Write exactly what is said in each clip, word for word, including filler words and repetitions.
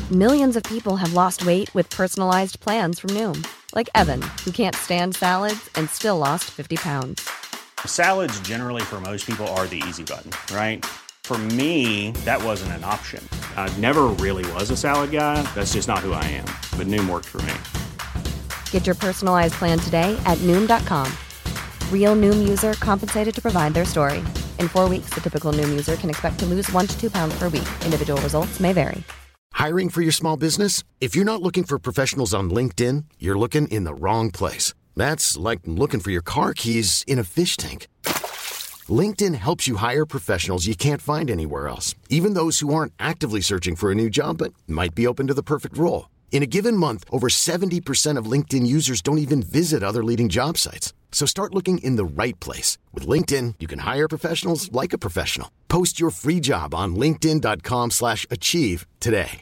Millions of people have lost weight with personalized plans from Noom. Like Evan, who can't stand salads and still lost fifty pounds. Salads generally for most people are the easy button, right? For me, that wasn't an option. I never really was a salad guy. That's just not who I am. But Noom worked for me. Get your personalized plan today at Noom dot com. Real Noom user compensated to provide their story. In four weeks, the typical Noom user can expect to lose one to two pounds per week. Individual results may vary. Hiring for your small business? If you're not looking for professionals on LinkedIn, you're looking in the wrong place. That's like looking for your car keys in a fish tank. LinkedIn helps you hire professionals you can't find anywhere else, even those who aren't actively searching for a new job but might be open to the perfect role. In a given month, over seventy percent of LinkedIn users don't even visit other leading job sites. So start looking in the right place. With LinkedIn, you can hire professionals like a professional. Post your free job on linkedin dot com slash achieve today.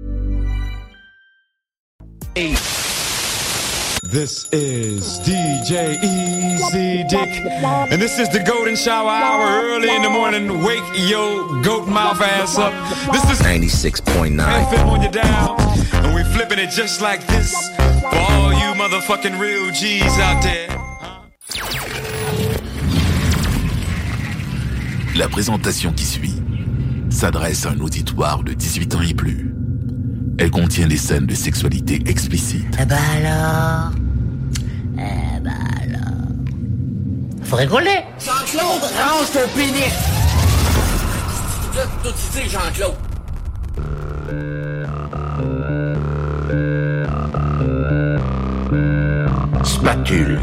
This is D J Easy Dick, and this is the Golden Shower Hour. Early in the morning, wake your goat mouth ass up. This is ninety-six point nine F M on your dial, and we flipping it just like this for all you motherfucking real G's out there. La présentation qui suit s'adresse à un auditoire de dix-huit ans et plus. Elle contient des scènes de sexualité explicite. Eh ben alors Eh ben alors Faut rigoler. Jean-Claude, range ton pénis. Tout ici, Jean-Claude. Spatule.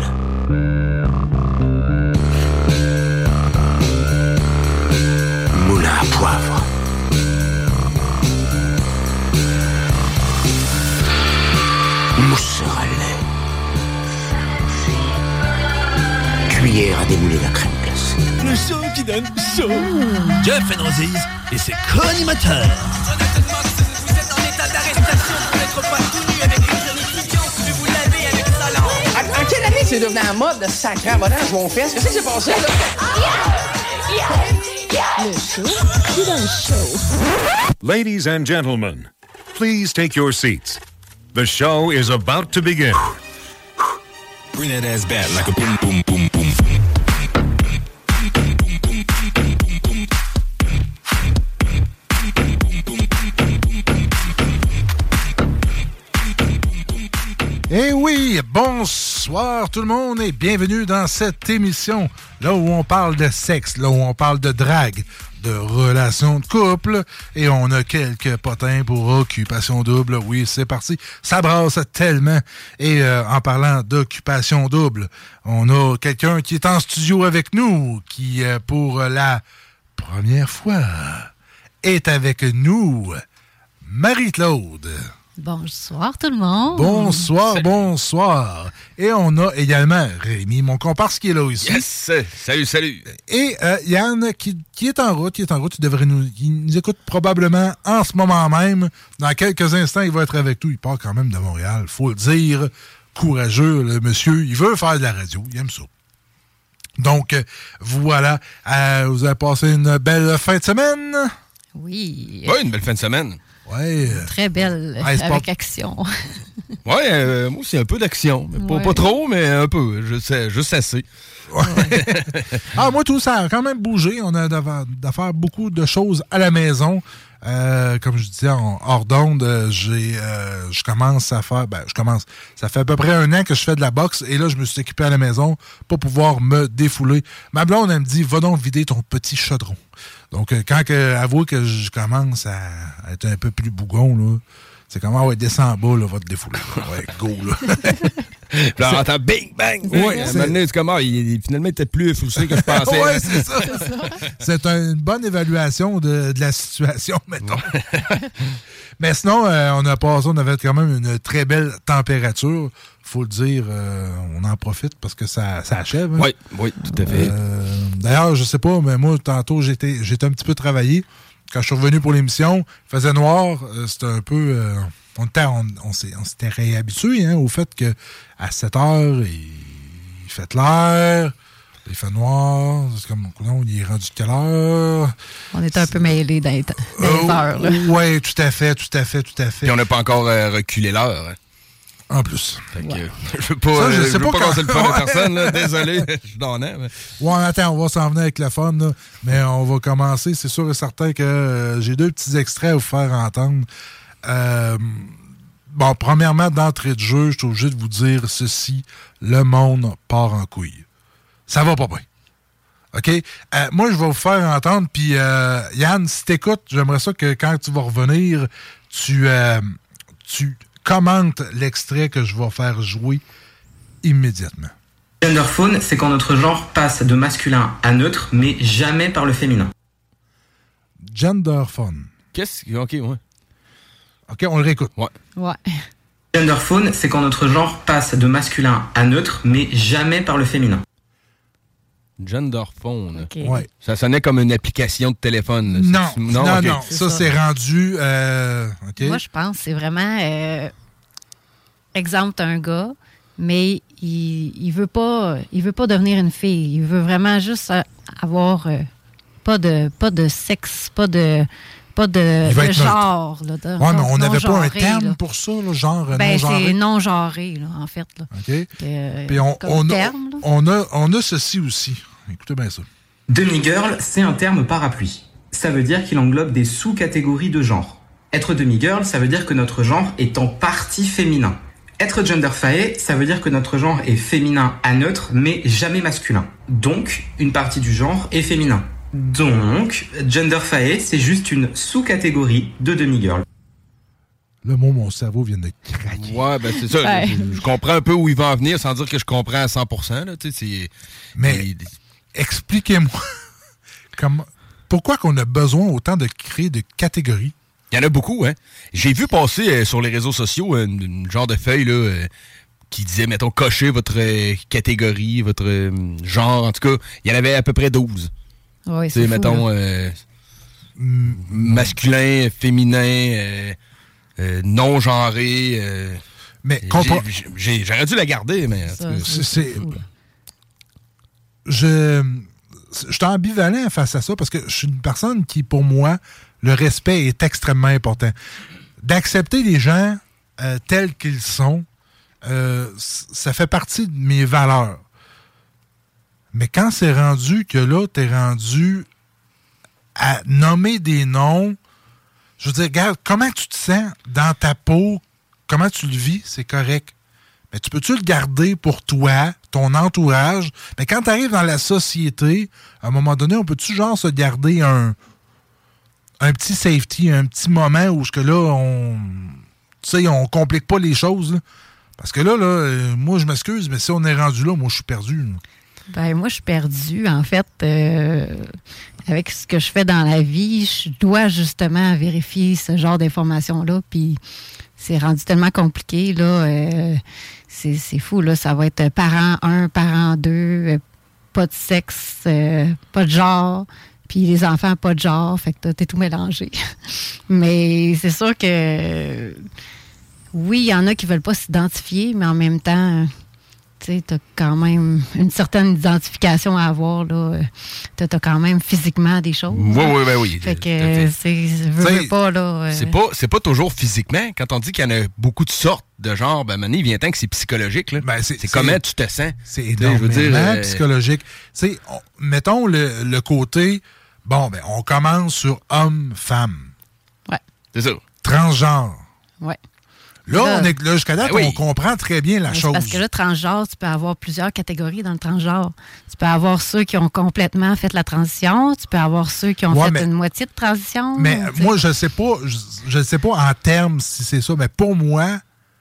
Moulin à poivre. Mousseur à lait. Cuillère à démouler la crème glacée. Le show qui donne chaud. Mmh. Jeff Fenrozis et ses co-animateurs. Vous êtes en état d'arrestation pour n'être pas tout nu avec une jeune étudiante, mais vous l'avez avec talent. En quelle année c'est devenu en mode de sacré en modèle mon fils? Qu'est-ce qui s'est passé là? Yeah! Yeah! Yeah! Le show qui donne chaud. Ladies and gentlemen, please take your seats. The show is about to begin. Bring that ass back like a boom, boom, boom, boom. Eh oui, bonsoir tout le monde et bienvenue dans cette émission, là où on parle de sexe, là où on parle de drague, de relations de couple, et on a quelques potins pour Occupation Double. Oui, c'est parti, ça brasse tellement. Et euh, en parlant d'Occupation Double, on a quelqu'un qui est en studio avec nous, qui euh, pour la première fois est avec nous, Marie-Claude. Bonsoir tout le monde. Bonsoir, salut. Bonsoir. Et on a également Rémi, mon comparse qui est là aussi. Yes, salut, salut. Et euh, Yann qui, qui est en route, qui est en route, il devrait nous, il nous écoute probablement en ce moment même. Dans quelques instants, il va être avec nous. Il part quand même de Montréal, faut le dire. Courageux, le monsieur. Il veut faire de la radio, il aime ça. Donc, voilà. Euh, vous avez passé une belle fin de semaine? Oui. Oui, une belle fin de semaine. Ouais. Très belle, ouais, avec pas... action. Oui, euh, moi aussi, un peu d'action. Mais ouais. pas, pas trop, mais un peu. Juste, juste assez. Ouais. Ah, moi, tout ça a quand même bougé. On a d'à faire beaucoup de choses à la maison. Euh, comme je disais, en hors d'onde, j'ai, euh, je commence à faire... Ben, je commence... Ça fait à peu près un an que je fais de la boxe et là, je me suis équipé à la maison pour pouvoir me défouler. Ma blonde, elle me dit, va donc vider ton petit chaudron. Donc, euh, quand que, avoue que je commence à, à être un peu plus bougon, là, c'est comme, ah ouais, descends en bas, là, va te défouler. Ouais, go, là. Puis là, on entend bing, bang, bang. Ouais, à un moment donné, c'est comme, ah, il est finalement peut-être plus effoussé que je pensais. Oui, c'est ça. c'est ça. C'est une bonne évaluation de, de la situation, mettons. Mais sinon, euh, on a passé, on avait quand même une très belle température. Faut le dire, euh, on en profite parce que ça, ça achève. Hein? Oui, oui, tout à fait. Euh, d'ailleurs, je sais pas, mais moi, tantôt, j'étais, j'étais un petit peu travaillé. Quand je suis revenu pour l'émission, il faisait noir. Euh, c'était un peu... Euh, on, était, on, on, s'est, on s'était réhabitué hein, au fait qu'à sept heures, il, il fait clair. Il fait noir. C'est comme, non, il est rendu de quelle heure? On est un peu mêlés dans les, dans les heures. Oui, tout à fait, tout à fait, tout à fait. Puis on n'a pas encore euh, reculé l'heure. Hein. En plus. Fait que, ouais. euh, je veux pas, ça, je euh, sais je veux pas pas quand... casser le fun de personne. Là. Désolé, je donnais. Mais... Ouais, attends, on va s'en venir avec le fun. Là. Mais on va commencer. C'est sûr et certain que euh, j'ai deux petits extraits à vous faire entendre. Euh, bon, premièrement, d'entrée de jeu, je suis obligé de vous dire ceci. Le monde part en couille. Ça va pas bien. OK? Euh, moi, je vais vous faire entendre. Puis, euh, Yann, si t'écoutes, j'aimerais ça que quand tu vas revenir, tu... Euh, tu commente l'extrait que je vais faire jouer immédiatement. Genderphone, c'est quand notre genre passe de masculin à neutre, mais jamais par le féminin. Genderphone. Qu'est-ce que... OK, ouais. OK, on le réécoute. Ouais. Ouais. Genderphone, c'est quand notre genre passe de masculin à neutre, mais jamais par le féminin. Genderphone. Okay. Ouais. Ça sonnait comme une application de téléphone. Non, c'est... non, non. Okay. non. C'est ça, ça, c'est rendu... Euh... Okay. Moi, je pense que c'est vraiment... Euh... Exemple, t'as un gars, mais il, il veut pas il veut pas devenir une fille. Il veut vraiment juste avoir euh, pas de pas de sexe, pas de pas de, de genre. Là, de, ouais, mais on n'avait pas un terme là. pour ça, là, genre ben, non-genré. C'est non-genré, là, en fait. Là. OK. Que, Puis on, on, terme, a, on, a, on a ceci aussi. Écoutez bien ça. Demi-girl, c'est un terme parapluie. Ça veut dire qu'il englobe des sous-catégories de genre. Être demi-girl, ça veut dire que notre genre est en partie féminin. Être genderfae, ça veut dire que notre genre est féminin à neutre, mais jamais masculin. Donc, une partie du genre est féminin. Donc, genderfae, c'est juste une sous-catégorie de demi-girl. Le mot, mon cerveau vient de craquer. Ouais, ben c'est ça. Ouais. Je, je comprends un peu où il va en venir sans dire que je comprends à cent pour cent. Là, c'est, mais il... expliquez-moi comment, pourquoi qu'on a besoin autant de créer de catégories? Il y en a beaucoup, hein. J'ai vu passer euh, sur les réseaux sociaux une, une genre de feuille là, euh, qui disait, mettons, cochez votre euh, catégorie, votre euh, genre. En tout cas, il y en avait à peu près douze. Oui, c'est fou, mettons, euh, mm. masculin, féminin, euh, euh, non-genré. Euh, mais compre... j'ai, j'ai, j'aurais dû la garder, mais... Ça, c'est, c'est... Je... je suis ambivalent face à ça parce que je suis une personne qui, pour moi... Le respect est extrêmement important. D'accepter les gens euh, tels qu'ils sont, euh, ça fait partie de mes valeurs. Mais quand c'est rendu que là, t'es rendu à nommer des noms, je veux dire, regarde, comment tu te sens dans ta peau, comment tu le vis, c'est correct. Mais tu peux-tu le garder pour toi, ton entourage? Mais quand tu arrives dans la société, à un moment donné, on peut-tu genre se garder un... un petit safety, un petit moment où que là, on tu sais, on complique pas les choses. Là. Parce que là, là euh, moi, je m'excuse, mais si on est rendu là, moi, je suis perdu. Là. Ben, moi, je suis perdu. En fait, euh, avec ce que je fais dans la vie, je dois justement vérifier ce genre d'informations-là. Puis, c'est rendu tellement compliqué. Là, euh, c'est, c'est fou. Là. Ça va être parent un, parent deux, euh, pas de sexe, euh, pas de genre. Puis les enfants, pas de genre, fait que t'es tout mélangé. Mais c'est sûr que, oui, il y en a qui veulent pas s'identifier, mais en même temps, tu sais, t'as quand même une certaine identification à avoir, là. T'as, t'as quand même physiquement des choses. Oui, oui, oui, oui. Fait que, c'est, veux, veux pas, là. Euh... C'est pas, c'est pas toujours physiquement. Quand on dit qu'il y en a beaucoup de sortes de genre, ben, maintenant, il vient temps que c'est psychologique, là. Ben, c'est, c'est, c'est comment tu te sens. C'est énormément dire, euh... psychologique. Tu sais, mettons le, le côté... Bon, ben, on commence sur homme-femme. Ouais. C'est ça. Transgenre. Ouais. Là, là, on est, là jusqu'à date, ben oui. on comprend très bien la mais chose. Parce que là, transgenre, tu peux avoir plusieurs catégories dans le transgenre. Tu peux avoir ceux qui ont complètement fait la transition. Tu peux avoir ceux qui ont ouais, fait mais, une moitié de transition. Mais t'sais. Moi, je ne sais pas, je ne sais pas en termes si c'est ça, mais pour moi,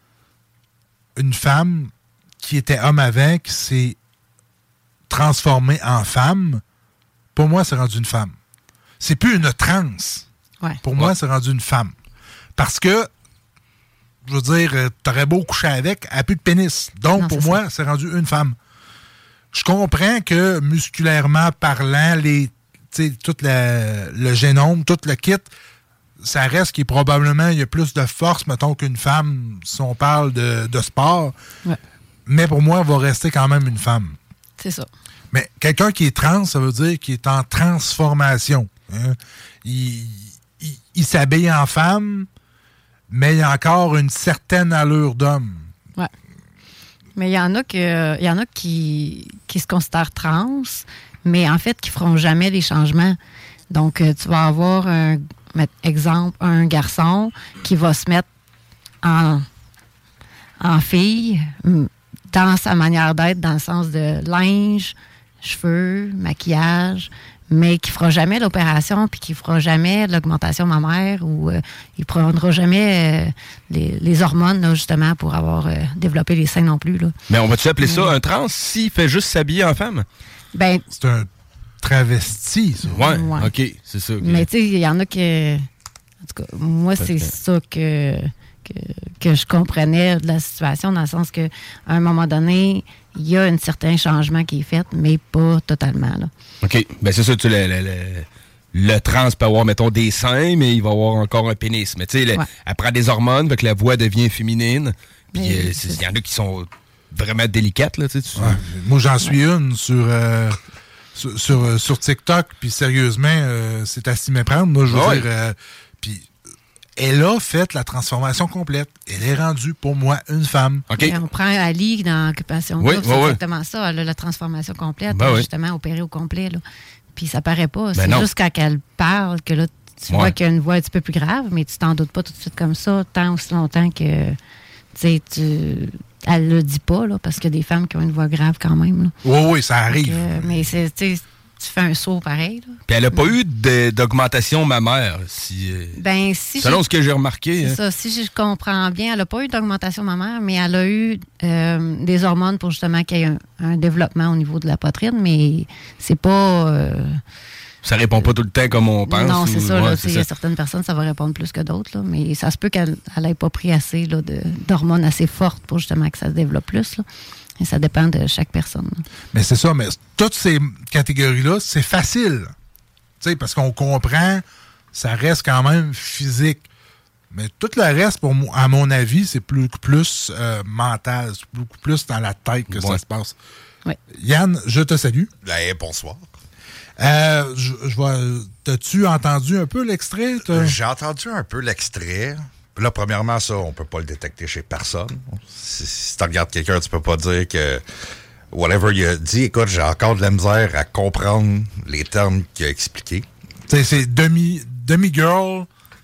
une femme qui était homme avant, qui s'est transformée en femme, pour moi, c'est rendu une femme. C'est plus une trans. Ouais. Pour ouais. moi, c'est rendu une femme. Parce que, je veux dire, t'aurais beau coucher avec, elle n'a plus de pénis. Donc, non, pour c'est moi, ça. c'est rendu une femme. Je comprends que, musculairement parlant, les, tout la, le génome, tout le kit, ça reste qu'il probablement, il y a plus de force, mettons, qu'une femme, si on parle de, de sport. Ouais. Mais pour moi, elle va rester quand même une femme. C'est ça. Mais quelqu'un qui est trans, ça veut dire qu'il est en transformation. Hein? Il, il, il s'habille en femme, mais il a encore une certaine allure d'homme. Ouais. Mais il y en a que, il y en a qui, qui se considèrent trans, mais en fait qui feront jamais les changements. Donc, euh, tu vas avoir un exemple, un garçon qui va se mettre en, en fille dans sa manière d'être, dans le sens de linge, cheveux, maquillage, mais qui fera jamais l'opération puis qui fera jamais l'augmentation mammaire ou euh, il prendra jamais euh, les, les hormones là, justement pour avoir euh, développé les seins non plus là. Mais on va-tu appeler ça un trans s'il fait juste s'habiller en femme? Ben c'est un travesti, ça. Ouais, ouais. OK, c'est ça. Okay. Mais tu sais, il y en a que en tout cas, moi c'est ça que, que que je comprenais de la situation dans le sens que à un moment donné, il y a un certain changement qui est fait, mais pas totalement. Là. OK. Ben c'est ça, tu le, le, le, le trans peut avoir, mettons, des seins, mais il va avoir encore un pénis. Mais tu sais, ouais. elle prend des hormones, fait que la voix devient féminine. Puis il euh, y en a qui sont vraiment délicates, là, tu sais. Ouais. Moi, j'en suis une sur, euh, sur, sur, sur TikTok, puis sérieusement, euh, c'est à s'y méprendre. Moi, je veux ouais. dire, euh, puis elle a fait la transformation complète. Elle est rendue, pour moi, une femme. Okay. On prend Ali dans Occupation oui, Double, oui, c'est oui. exactement ça. Elle a la transformation complète, ben là, oui. justement, opérée au complet. Là. Puis ça paraît pas. Ben c'est non. juste quand elle parle que là, tu ouais. vois qu'il y a une voix un petit peu plus grave, mais tu t'en doutes pas tout de suite comme ça, tant aussi longtemps que, tu sais, tu... elle le dit pas, là, parce qu'il y a des femmes qui ont une voix grave quand même. Là. Oui, oui, ça arrive. Euh, mais c'est, tu sais, tu fais un saut pareil. Là. Puis elle n'a pas eu de, d'augmentation mammaire, si, ben, si selon ce que j'ai remarqué. C'est hein. ça, si je comprends bien, elle n'a pas eu d'augmentation mammaire, mais elle a eu euh, des hormones pour justement qu'il y ait un, un développement au niveau de la poitrine, mais c'est pas... Euh, ça répond pas tout le temps comme on pense. Non, c'est ou, ça. ouais, Là, c'est il y a ça. certaines personnes, ça va répondre plus que d'autres, là, mais ça se peut qu'elle n'ait pas pris assez là, de, d'hormones assez fortes pour justement que ça se développe plus, là. Et ça dépend de chaque personne. Là. Mais c'est ça, mais toutes ces catégories-là, c'est facile. Tu sais, parce qu'on comprend, ça reste quand même physique. Mais tout le reste, pour moi, à mon avis, c'est plus, plus euh, mental. C'est beaucoup plus dans la tête que ouais. ça se passe. Ouais. Yann, je te salue. Hey, bonsoir. Euh, je, je vois, t'as-tu entendu un peu l'extrait? T'as... J'ai entendu un peu l'extrait. Là, premièrement, ça, on peut pas le détecter chez personne. Si, si tu regardes quelqu'un, tu peux pas dire que whatever il a dit, écoute, j'ai encore de la misère à comprendre les termes qu'il a expliqués. Tu sais, c'est demi, demi-girl,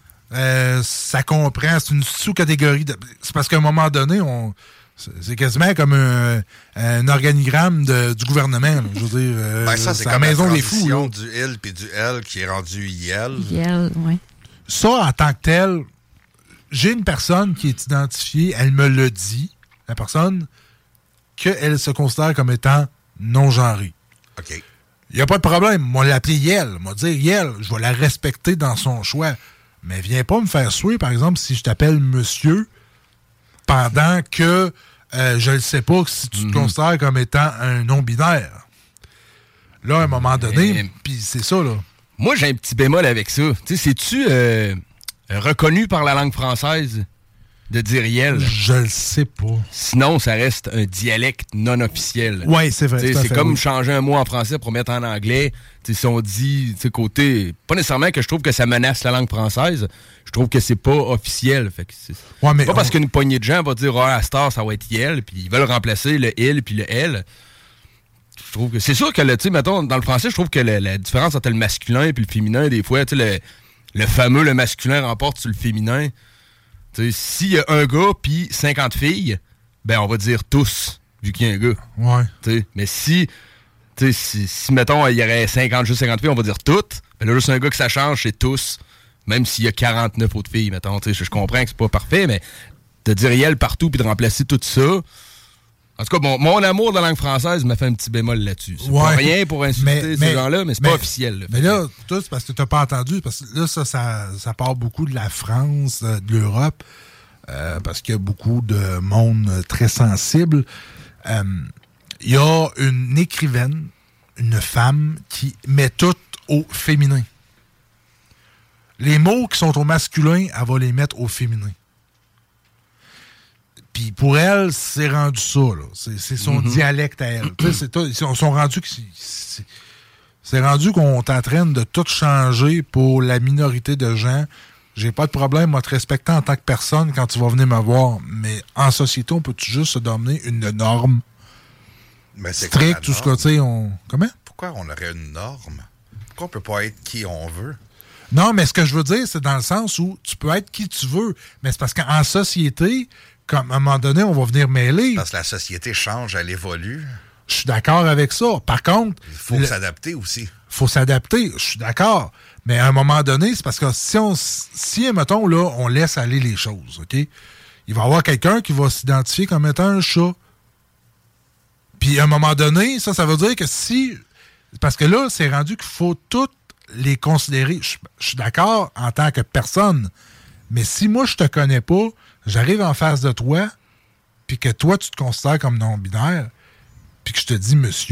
euh, ça comprend, c'est une sous-catégorie. De, c'est parce qu'à un moment donné, on, c'est, c'est quasiment comme un, un organigramme de, du gouvernement. Là, je veux dire, euh, ben ça, c'est, c'est comme la maison la des fous. Là. Du il puis du elle qui est rendu yel. Yel, oui. Ça, en tant que tel, j'ai une personne qui est identifiée, elle me le dit, la personne, qu'elle se considère comme étant non-genrée. OK. Il n'y a pas de problème. Moi, l'appeler Yel. Moi, dire Yel, je vais la respecter dans son choix. Mais viens pas me faire souiller, par exemple, si je t'appelle monsieur, pendant que euh, je ne sais pas si tu mm-hmm. te considères comme étant un non-binaire. Là, à un moment donné, puis c'est ça, là. Moi, j'ai un petit bémol avec ça. Tu sais, c'est-tu... Euh... reconnu par la langue française de dire Yel? Je le sais pas. Sinon, ça reste un dialecte non officiel. Oui, c'est vrai. C'est, c'est fait, comme oui. changer un mot en français pour mettre en anglais. T'sais, si on dit, côté... Pas nécessairement que je trouve que ça menace la langue française. Je trouve que c'est pas officiel. Fait que c'est ouais, mais pas on... parce qu'une poignée de gens va dire ah, à Star, ça va être Yel, puis ils veulent remplacer le il puis le elle. Je trouve que... C'est sûr que, tu sais, mettons, dans le français, je trouve que le, la différence entre le masculin et le féminin, des fois, tu sais, le... le fameux, le masculin remporte sur le féminin. T'sais, s'il y a un gars puis cinquante filles, ben on va dire tous, vu qu'il y a un gars. Ouais. T'sais, mais si, si, si, mettons, il y aurait cinquante, juste cinquante filles, on va dire toutes. Ben là, juste un gars que ça change, c'est tous. Même s'il y a quarante-neuf autres filles, mettons. Je, je comprends que c'est pas parfait, mais de dire Yel partout puis de remplacer tout ça... En tout cas, bon, mon amour de la langue française m'a fait un petit bémol là-dessus. C'est ouais, pas rien pour insulter mais, ces mais, gens-là, mais c'est mais, pas officiel. Là, mais là, tout, c'est parce que t'as pas entendu. Parce que là, ça, ça, ça part beaucoup de la France, de l'Europe, euh, parce qu'il y a beaucoup de monde très sensible. Il euh, y a une écrivaine, une femme, qui met tout au féminin. Les mots qui sont au masculin, elle va les mettre au féminin. Puis Puis pour elle, c'est rendu ça, là. C'est, c'est son mm-hmm. dialecte à elle. Tu sais, c'est tout, ils sont, sont rendus que c'est, c'est, c'est rendu qu'on t'entraîne de tout changer pour la minorité de gens. J'ai pas de problème à te respecter en tant que personne quand tu vas venir me voir. Mais en société, on peut-tu juste se donner une norme mais c'est stricte, tout ce que, tu sais, on... Comment? Pourquoi on aurait une norme? Pourquoi on peut pas être qui on veut? Non, mais ce que je veux dire, c'est dans le sens où tu peux être qui tu veux. Mais c'est parce qu'en société, comme à un moment donné, on va venir mêler. Parce que la société change, elle évolue. Je suis d'accord avec ça. Par contre... Il faut le... s'adapter aussi. Il faut s'adapter, je suis d'accord. Mais à un moment donné, c'est parce que si, on, si mettons, là, on laisse aller les choses, OK? Il va y avoir quelqu'un qui va s'identifier comme étant un chat. Puis à un moment donné, ça, ça veut dire que si... Parce que là, c'est rendu qu'il faut toutes les considérer. Je, je suis d'accord en tant que personne. Mais si moi, je te connais pas, j'arrive en face de toi, puis que toi, tu te considères comme non-binaire, puis que je te dis « monsieur »,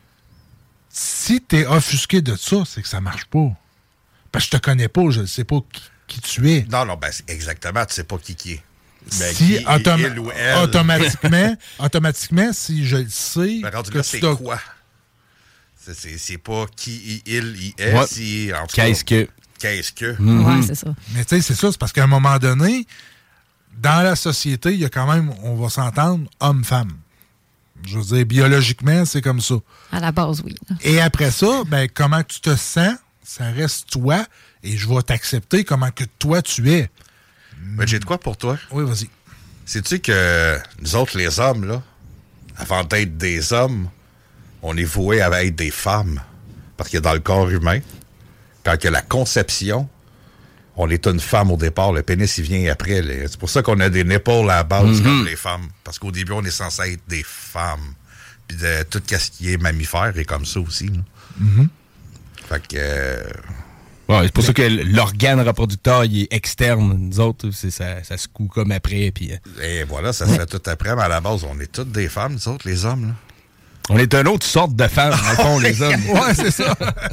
si t'es offusqué de ça, c'est que ça marche pas. Parce que je te connais pas, je ne sais pas qui, qui tu es. Non, non, ben c'est exactement, tu sais pas qui qui est. Ben, si qui autom- il ou elle. automatiquement, automatiquement, si je le sais... Ben, rendu que là, tu c'est dois... quoi? C'est, c'est, c'est pas qui, il, il, est, ouais. si... En tout qu'est-ce cas, que? Qu'est-ce que? Mm-hmm. Ouais, c'est ça. Mais tu sais, c'est ça, c'est parce qu'à un moment donné, dans la société, il y a quand même, on va s'entendre, homme-femme. Je veux dire, biologiquement, c'est comme ça. À la base, oui. Et après ça, ben, comment tu te sens, ça reste toi, et je vais t'accepter comment que toi tu es. Ben, j'ai de quoi pour toi? Oui, vas-y. Sais-tu que nous autres, les hommes, là, avant d'être des hommes, on est voués à être des femmes. Parce que dans le corps humain, quand il y a la conception, on est une femme au départ. Le pénis, il vient après. Les... C'est pour ça qu'on a des nipples à la base mm-hmm. comme les femmes. Parce qu'au début, on est censé être des femmes. Puis de tout ce qui est mammifère est comme ça aussi. Mm-hmm. Fait que... Euh... Ouais, c'est pour Mais... ça que l'organe reproducteur, il est externe. Nous autres, c'est, ça, ça se coud comme après. Puis... Et voilà, ça se fait tout après. Mais à la base, on est toutes des femmes, nous autres, les hommes. Là. On est une autre sorte de femmes, dans le fond, les hommes. Ouais, c'est ça.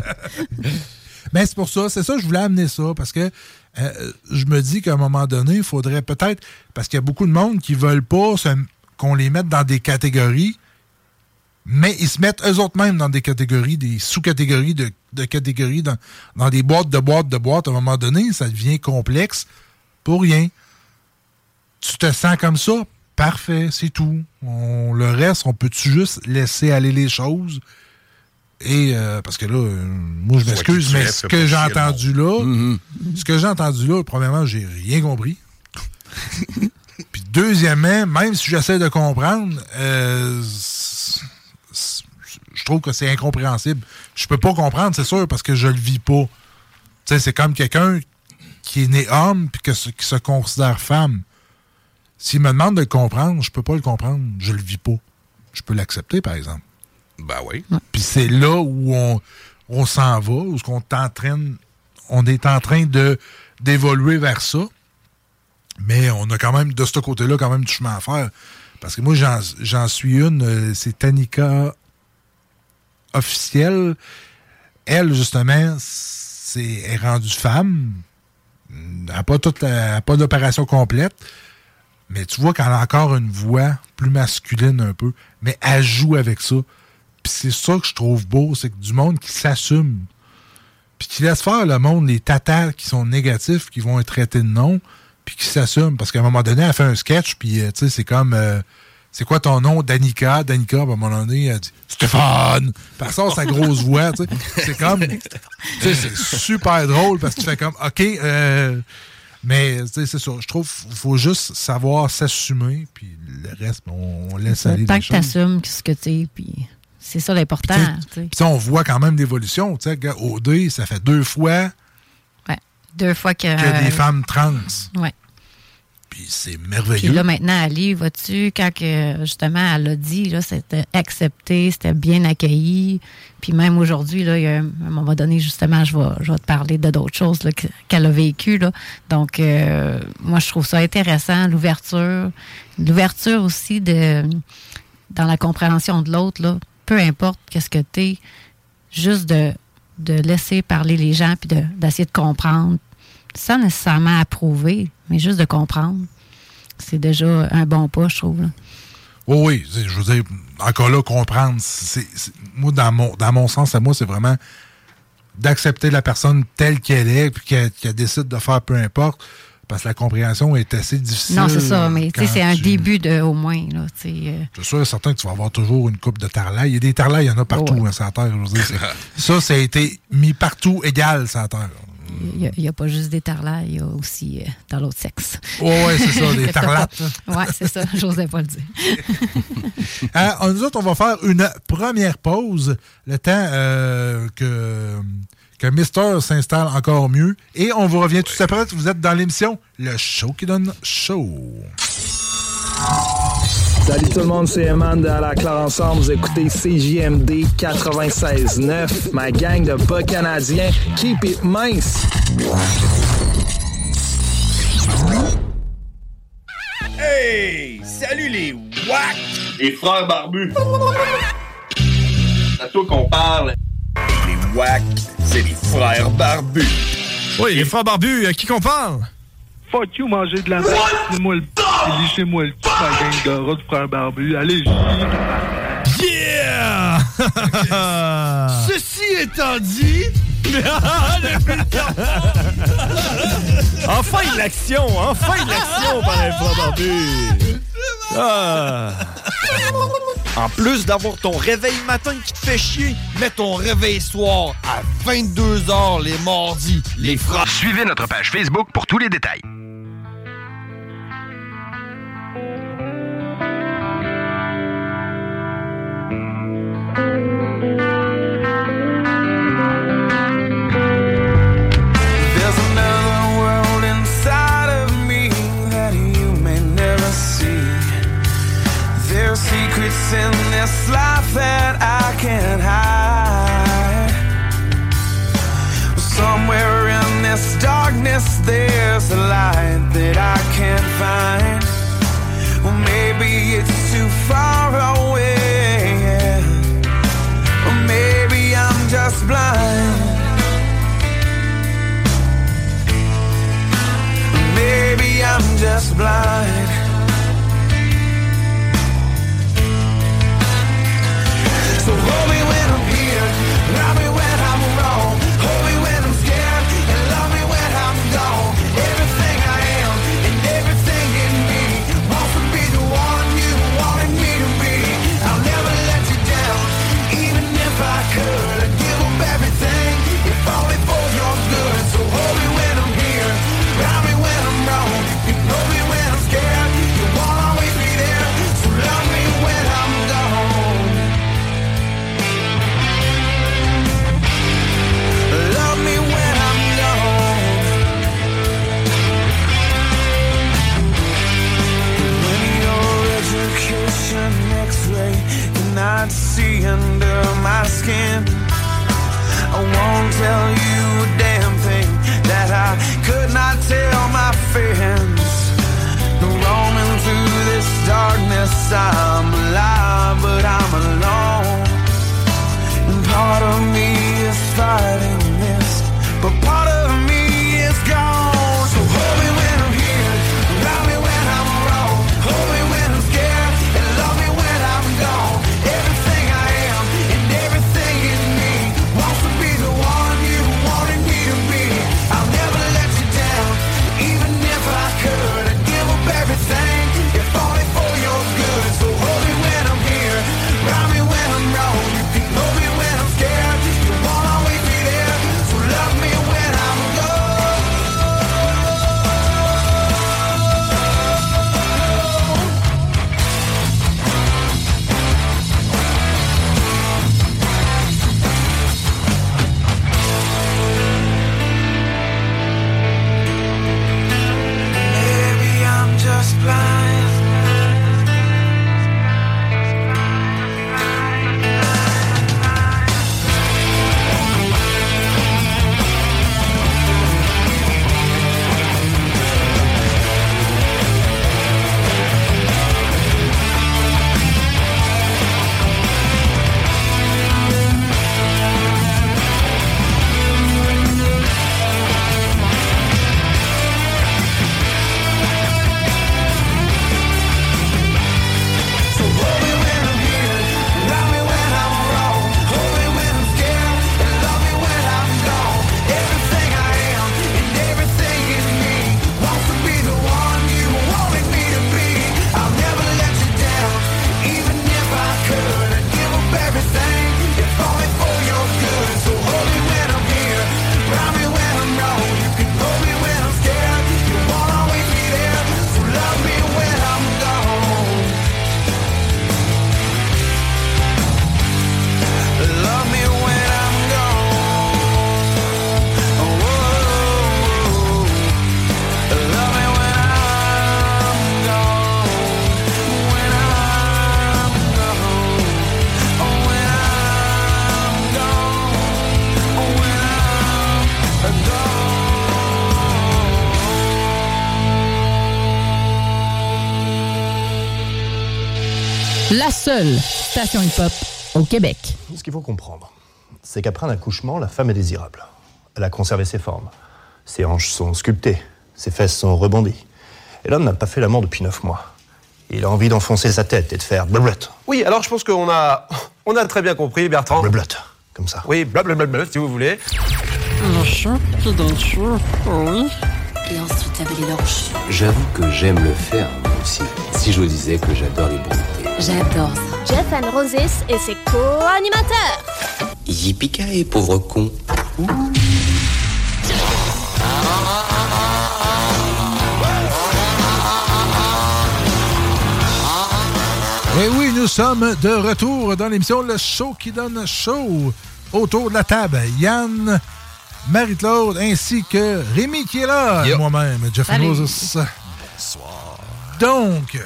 Mais c'est pour ça, c'est ça, je voulais amener ça, parce que euh, je me dis qu'à un moment donné, il faudrait peut-être, parce qu'il y a beaucoup de monde qui veulent pas se, qu'on les mette dans des catégories, mais ils se mettent eux autres mêmes dans des catégories, des sous-catégories de, de catégories, dans, dans des boîtes de boîtes de boîtes. À un moment donné, ça devient complexe pour rien. Tu te sens comme ça? Parfait, c'est tout. On, le reste, on peut-tu juste laisser aller les choses? Et euh, parce que là, euh, moi je m'excuse, mais ce que j'ai entendu là, mm-hmm. ce que j'ai entendu là, premièrement, j'ai rien compris. Puis deuxièmement, même si j'essaie de comprendre, euh, je trouve que c'est incompréhensible. Je peux pas comprendre, c'est sûr, parce que je le vis pas. Tu sais, c'est comme quelqu'un qui est né homme puis que, qui se considère femme. S'il me demande de le comprendre, je peux pas le comprendre. Je le vis pas. Je peux l'accepter, par exemple. Ben oui. Puis c'est là où on, on s'en va, où on t'entraîne, on est en train de d'évoluer vers ça. Mais on a quand même, de ce côté-là, quand même du chemin à faire. Parce que moi, j'en, j'en suis une, c'est Tanika officielle. Elle, justement, c'est, est rendue femme. Elle n'a pas, toute la, elle a pas d'opération complète. Mais tu vois qu'elle a encore une voix plus masculine un peu. Mais elle joue avec ça. Puis c'est ça que je trouve beau, c'est que du monde qui s'assume. Puis qui laisse faire le monde, les tatas qui sont négatifs, qui vont être traités de non, puis qui s'assument. Parce qu'à un moment donné, elle fait un sketch, puis euh, tu sais, c'est comme... Euh, c'est quoi ton nom? Danica. Danica, à un moment donné, elle dit « Stéphane! » Puis elle sort sa grosse voix, tu sais. C'est comme... Tu sais, c'est super drôle, parce que tu fais comme « OK, euh... » Mais, tu sais, c'est ça. Je trouve qu'il faut juste savoir s'assumer, puis le reste, on, on laisse aller les choses. Tant que t'assumes ce que tu es, puis c'est ça l'important. Puis on voit quand même l'évolution. Tu sais, O D, ça fait deux fois... Ouais, deux fois que... que euh, des femmes trans. Ouais. Puis c'est merveilleux. Puis là, maintenant, Ali, vois-tu, quand que, justement, elle l'a dit, là, c'était accepté, c'était bien accueilli. Puis même aujourd'hui, là, il y a, à un moment donné, justement, je vais, je vais te parler de d'autres choses là, qu'elle a vécues. Là. Donc, euh, moi, je trouve ça intéressant, l'ouverture. L'ouverture aussi de dans la compréhension de l'autre, là, peu importe qu'est-ce que t'es, juste de, de laisser parler les gens puis de, d'essayer de comprendre, sans nécessairement approuver, mais juste de comprendre. c'est déjà un bon pas, je trouve. Là. Oh oui, je veux dire, encore là, comprendre. C'est, c'est, moi, dans mon, dans mon sens, à moi, c'est vraiment d'accepter la personne telle qu'elle est, puis qu'elle, qu'elle décide de faire peu importe, parce que la compréhension est assez difficile. Non, c'est ça, mais tu sais, c'est un tu... début de, au moins. Là, euh... Je suis sûr et certain que tu vas avoir toujours une coupe de tarlailles. Il y a des tarlailles, il y en a partout oh, ouais. hein, sur la Terre. Je veux dire, c'est... ça, ça a été mis partout égal sur la Terre. Il n'y a, a pas juste des tarlailles, il y a aussi euh, dans l'autre sexe. Oh, oui, c'est ça, des tarlattes. Oui, c'est ça, j'osais pas le dire. euh, nous autres, on va faire une première pause, le temps euh, que, que Mister s'installe encore mieux. Et on vous revient tout de suite après. Vous êtes dans l'émission Le Show qui donne chaud. Salut tout le monde, c'est Eman de À la Claire Ensemble. Vous écoutez C J M D quatre-vingt-seize neuf. Ma gang de bas canadiens. Keep it mince. Hey! Salut les wack! Les frères barbus! C'est à toi qu'on parle. Les wack, c'est les frères barbus. Oui, les frères barbus, à qui qu'on parle? Fuck you, manger de la merde. Lissez-moi le p***, lissez-moi le p***, la gang de rats de frères barbus. Allez, yeah! Ceci étant dit... enfin de l'action! Enfin de l'action par les frères barbus! Ah. En plus d'avoir ton réveil matin qui te fait chier, mets ton réveil soir à vingt-deux heures les mardis. Les frères. Suivez notre page Facebook pour tous les détails. Secrets in this life that I can't hide. Somewhere in this darkness there's a light that I can't find. Well, maybe it's too far away. Or maybe I'm just blind. Maybe I'm just blind. So hold me when I'm here, love me when I'm wrong. Hold me when I'm scared, and love me when I'm gone. Everything I am, and everything in me wants to be the one you wanted me to be. I'll never let you down, even if I could. I'd give up everything, if only for your good. So hold me when I'm here, love me when I'm wrong. You hold me when I'm scared, La seule station hip-hop au Québec. Ce qu'il faut comprendre, c'est qu'après un accouchement, la femme est désirable. Elle a conservé ses formes. Ses hanches sont sculptées, ses fesses sont rebondies. Et l'homme n'a pas fait l'amour depuis neuf mois. Il a envie d'enfoncer sa tête et de faire blablabla. Oui, alors je pense qu'on a, on a très bien compris, Bertrand. Blablabla, comme ça. Oui, blablabla, si vous voulez. Le chat qui donne chaud, oui. Et ensuite avaler leur chou. J'avoue que j'aime le faire, moi aussi. Si je vous disais que j'adore les bronzer. J'adore ça. Jeff and Roses et ses co-animateurs. Yippee-ki-yay, pauvre con. Ouh. Et oui, nous sommes de retour dans l'émission Le Show qui donne chaud. Autour de la table, Yann, Marie-Claude, ainsi que Rémi qui est là, et moi-même, Jeff and Roses. Bonsoir. Donc,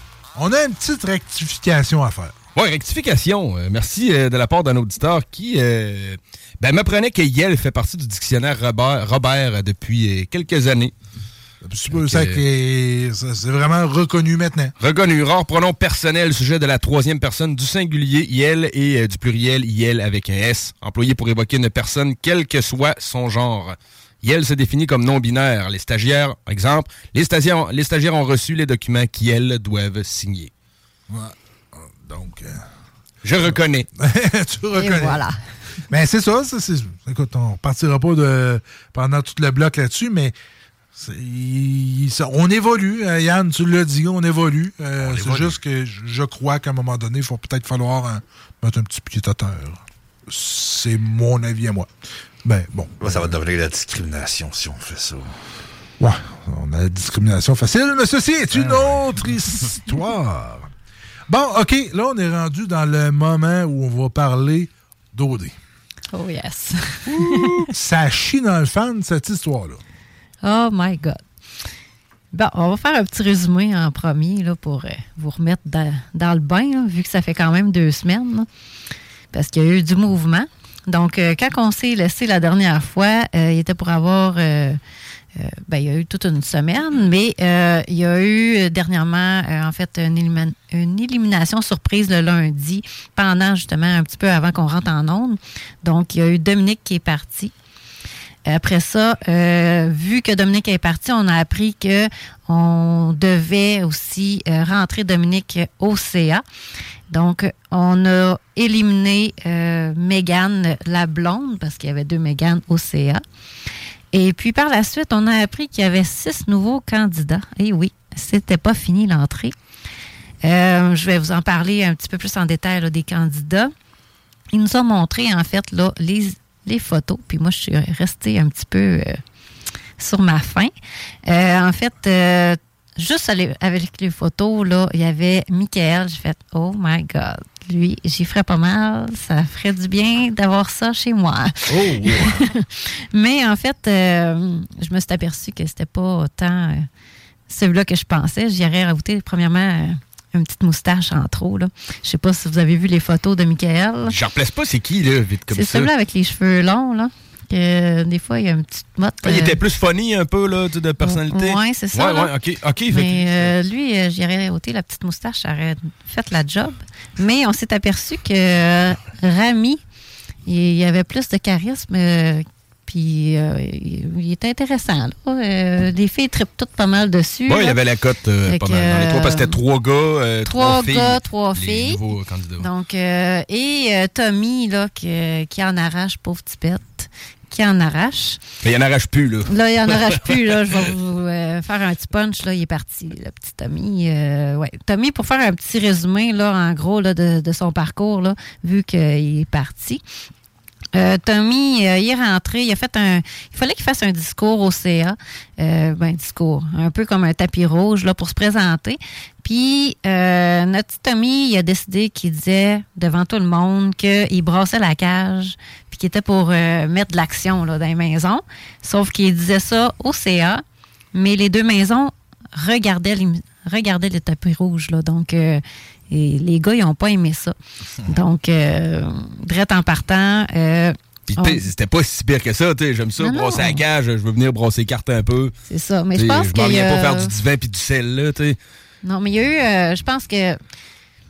on a une petite rectification à faire. Oui, rectification. Euh, merci euh, de la part d'un auditeur qui euh, ben, m'apprenait que Yel fait partie du dictionnaire Robert, Robert euh, depuis euh, quelques années. C'est pour ça que c'est vraiment reconnu maintenant. Reconnu. Rare pronom personnel, sujet de la troisième personne du singulier Yel et euh, du pluriel Yel avec un S, employé pour évoquer une personne quel que soit son genre. Yel se définit comme non-binaire. Les stagiaires, exemple, les stagiaires, les stagiaires ont reçu les documents qu'Yel doivent signer. Ouais. Donc, euh... je reconnais. Tu reconnais. Et voilà. Mais c'est ça, ça c'est... Écoute, on partira pas de pendant tout le bloc là-dessus, mais c'est... Ça, on évolue. Hein, Yann, tu l'as dit, on évolue. Euh, on c'est évolue. Juste que je crois qu'à un moment donné, il va peut-être falloir hein, mettre un petit pied à terre. C'est mon avis à moi. Ben, bon. Ouais, ça va devenir la discrimination si on fait ça. Ouais, on a la discrimination facile, mais ceci est une ah, autre ouais. histoire. Bon, OK, là, on est rendu dans le moment où on va parler d'O D. Oh, yes. Ouh, ça chie dans le fan, cette histoire-là. Oh, my God. Bon, on va faire un petit résumé en premier là, pour euh, vous remettre dans, dans le bain, là, vu que ça fait quand même deux semaines, là, parce qu'il y a eu du mouvement. Donc, euh, quand on s'est laissé la dernière fois, euh, il était pour avoir... Euh, Euh, ben, il y a eu toute une semaine, mais euh, il y a eu euh, dernièrement, euh, en fait, une, élimin- une élimination surprise le lundi, pendant justement un petit peu avant qu'on rentre en onde. Donc, il y a eu Dominique qui est parti. Après ça, euh, vu que Dominique est parti, on a appris qu'on devait aussi euh, rentrer Dominique au C A. Donc, on a éliminé euh, Mégane la blonde, parce qu'il y avait deux Mégane au C A. Et puis, par la suite, on a appris qu'il y avait six nouveaux candidats. Et oui, c'était pas fini l'entrée. Euh, je vais vous en parler un petit peu plus en détail là, des candidats. Ils nous ont montré, en fait, là, les, les photos. Puis moi, je suis restée un petit peu euh, sur ma faim. Euh, en fait, euh, juste avec les photos, là, il y avait Michael. J'ai fait « Oh my God! » Lui, j'y ferais pas mal. Ça ferait du bien d'avoir ça chez moi. Oh! Wow. Mais en fait, euh, je me suis aperçue que c'était pas autant euh, celui-là que je pensais. J'y aurais rajouté, premièrement, euh, une petite moustache en trop. Là. Je sais pas si vous avez vu les photos de Michael. Je ne replace pas, c'est qui, là, vite comme c'est ça? C'est celui-là avec les cheveux longs, là. Que, des fois, il y a une petite motte. Ah, il était plus funny un peu, là, de personnalité. Oui, c'est ça. Ouais, ouais, OK. OK. Mais euh, lui, euh, j'aurais ôté la petite moustache, j'aurais fait la job. Mais on s'est aperçu que euh, Rami, il y avait plus de charisme, euh, puis euh, il, il était intéressant. Là. Euh, les filles trippent toutes pas mal dessus. Oui, il y avait la cote euh, pas mal dans les trois, parce que c'était trois gars, euh, trois, trois filles. Trois gars, trois les filles. Nouveaux candidats. Donc, euh, et euh, Tommy, là, qui, qui en arrache, pauvre tipette. Qui en arrache. Mais il en arrache plus, là. Là, il en arrache plus, là. Je vais vous euh, faire un petit punch, là. Il est parti, le petit Tommy. Euh, ouais. Tommy, pour faire un petit résumé, là, en gros, là, de, de son parcours, là, vu qu'il est parti. Euh, Tommy, euh, il est rentré, il a fait un... Il fallait qu'il fasse un discours au C A. Euh, ben, discours, un peu comme un tapis rouge, là, pour se présenter. Puis, euh, notre petit Tommy, il a décidé qu'il disait, devant tout le monde, qu'il brassait la cage, puis qu'il était pour euh, mettre de l'action, là, dans les maisons. Sauf qu'il disait ça au C A, mais les deux maisons regardaient les, regardaient les tapis rouges, là. Donc, euh, et les gars, ils n'ont pas aimé ça. Donc, euh, direct en partant... Euh, Puis on... c'était pas si pire que ça, tu sais. J'aime ça, non, brosser non. la cage, je veux venir brosser les cartes un peu. C'est ça, mais je pense je qu'il m'en viens a... pas faire du divin puis du sel, là, tu sais. Non, mais il y a eu... Euh, je pense que...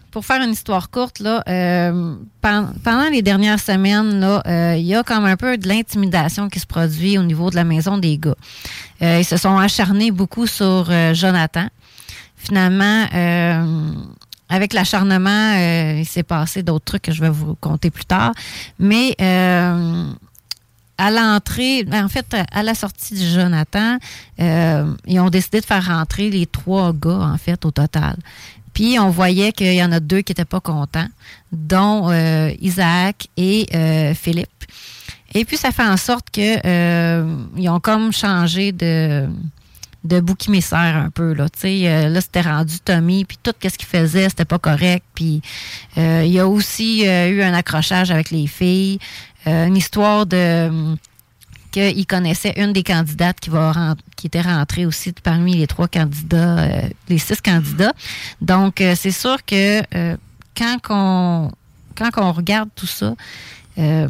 pour faire une histoire courte, là, euh, pen- pendant les dernières semaines, là, euh, il y a comme un peu de l'intimidation qui se produit au niveau de la maison des gars. Euh, ils se sont acharnés beaucoup sur euh, Jonathan. Finalement, euh, avec l'acharnement, euh, il s'est passé d'autres trucs que je vais vous conter plus tard. Mais euh, à l'entrée, en fait, à la sortie de Jonathan, euh, ils ont décidé de faire rentrer les trois gars, en fait, au total. Puis, on voyait qu'il y en a deux qui n'étaient pas contents, dont euh, Isaac et euh, Philippe. Et puis, ça fait en sorte que euh, ils ont comme changé de, de bouc émissaire un peu. Là, euh, là c'était rendu Tommy, puis tout ce qu'il faisait, c'était pas correct. Puis, euh, il y a aussi euh, eu un accrochage avec les filles, euh, une histoire de... qu'il connaissait une des candidates qui, va rent- qui était rentrée aussi parmi les trois candidats, euh, les six candidats. Donc, euh, c'est sûr que euh, quand, on, quand on regarde tout ça, euh,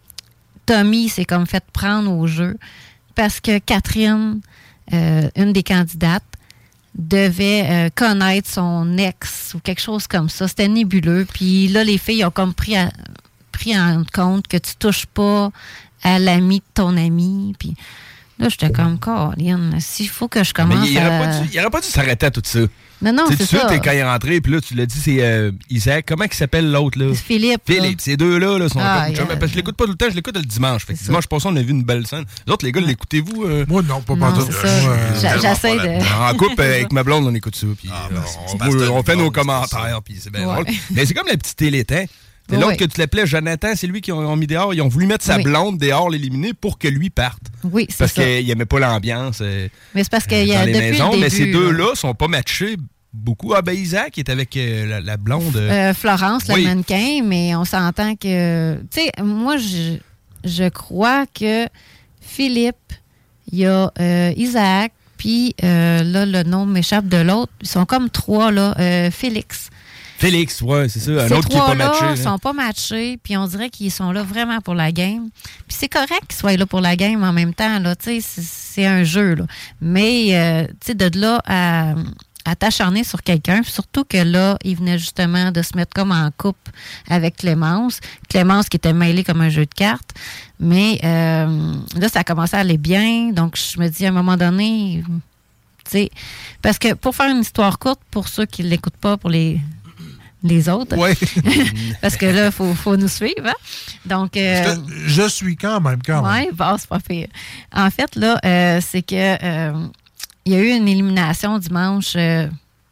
Tommy s'est comme fait prendre au jeu parce que Catherine, euh, une des candidates, devait euh, connaître son ex ou quelque chose comme ça. C'était nébuleux. Puis là, les filles ont comme pris, à, pris en compte que tu touches pas à l'ami de ton ami. Puis là, j'étais comme, Caroline, s'il faut que je commence Mais il à... n'aurait pas, dû- il aurait pas dû s'arrêter à tout ça. Non, non, T'sais, c'est tout de ça. suite, quand il est rentré, puis là, tu l'as dit, c'est euh, Isaac. Comment il s'appelle l'autre, là? Philippe. Philippe. là. Ces deux-là, là, sont Ah, comme... yeah. Parce que je l'écoute pas tout le temps, je l'écoute le dimanche. Fait que dimanche passé, on a vu une belle scène. Les autres, les gars, l'écoutez-vous? euh? Moi, non, pas Non, partout. c'est ça. Moi, J'a- J'essaie de... En couple avec ma blonde, on écoute ça. Puis, Ah, euh, ben, on, on on- bastonne on fait une nos blonde, commentaires, puis c'est bien Ouais. drôle. Mais c'est comme la petite télétin. C'est Oui. l'autre que tu l'appelais Jonathan, c'est lui qui ont, ont mis dehors. Ils ont voulu mettre sa Oui. blonde dehors, l'éliminer, pour que lui parte. Oui, c'est Parce ça. qu'il aimait pas l'ambiance euh, Mais c'est parce qu'il y a dans les depuis maisons. le début... Mais ces là, deux-là sont pas matchés beaucoup. Ah ben Isaac qui est avec euh, la, la blonde. euh, Florence, le Oui. mannequin, mais on s'entend que... Tu sais, moi, je, je crois que Philippe, il y a euh, Isaac, puis euh, là, le nom m'échappe de l'autre. Ils sont comme trois, là. Euh, Félix. Félix, ouais, c'est ça. Un Ces autre qui est pas trois-là matché. là. sont pas matchés, puis on dirait qu'ils sont là vraiment pour la game. Puis c'est correct qu'ils soient là pour la game en même temps, là, tu sais, c'est, c'est un jeu, là. Mais, euh, tu sais, de là à, à t'acharner sur quelqu'un, puis surtout que là, il venait justement de se mettre comme en couple avec Clémence. Clémence qui était mêlée comme un jeu de cartes. Mais euh, là, ça a commencé à aller bien, donc je me dis, à un moment donné, tu sais, parce que pour faire une histoire courte, pour ceux qui ne l'écoutent pas, pour les... les autres. Oui. Parce que là, il faut, faut nous suivre. Hein? Donc, euh, Je, je suis quand même, quand même. oui, bon, c'est pas pire. En fait, là, euh, c'est que euh, il y a eu une élimination dimanche, euh,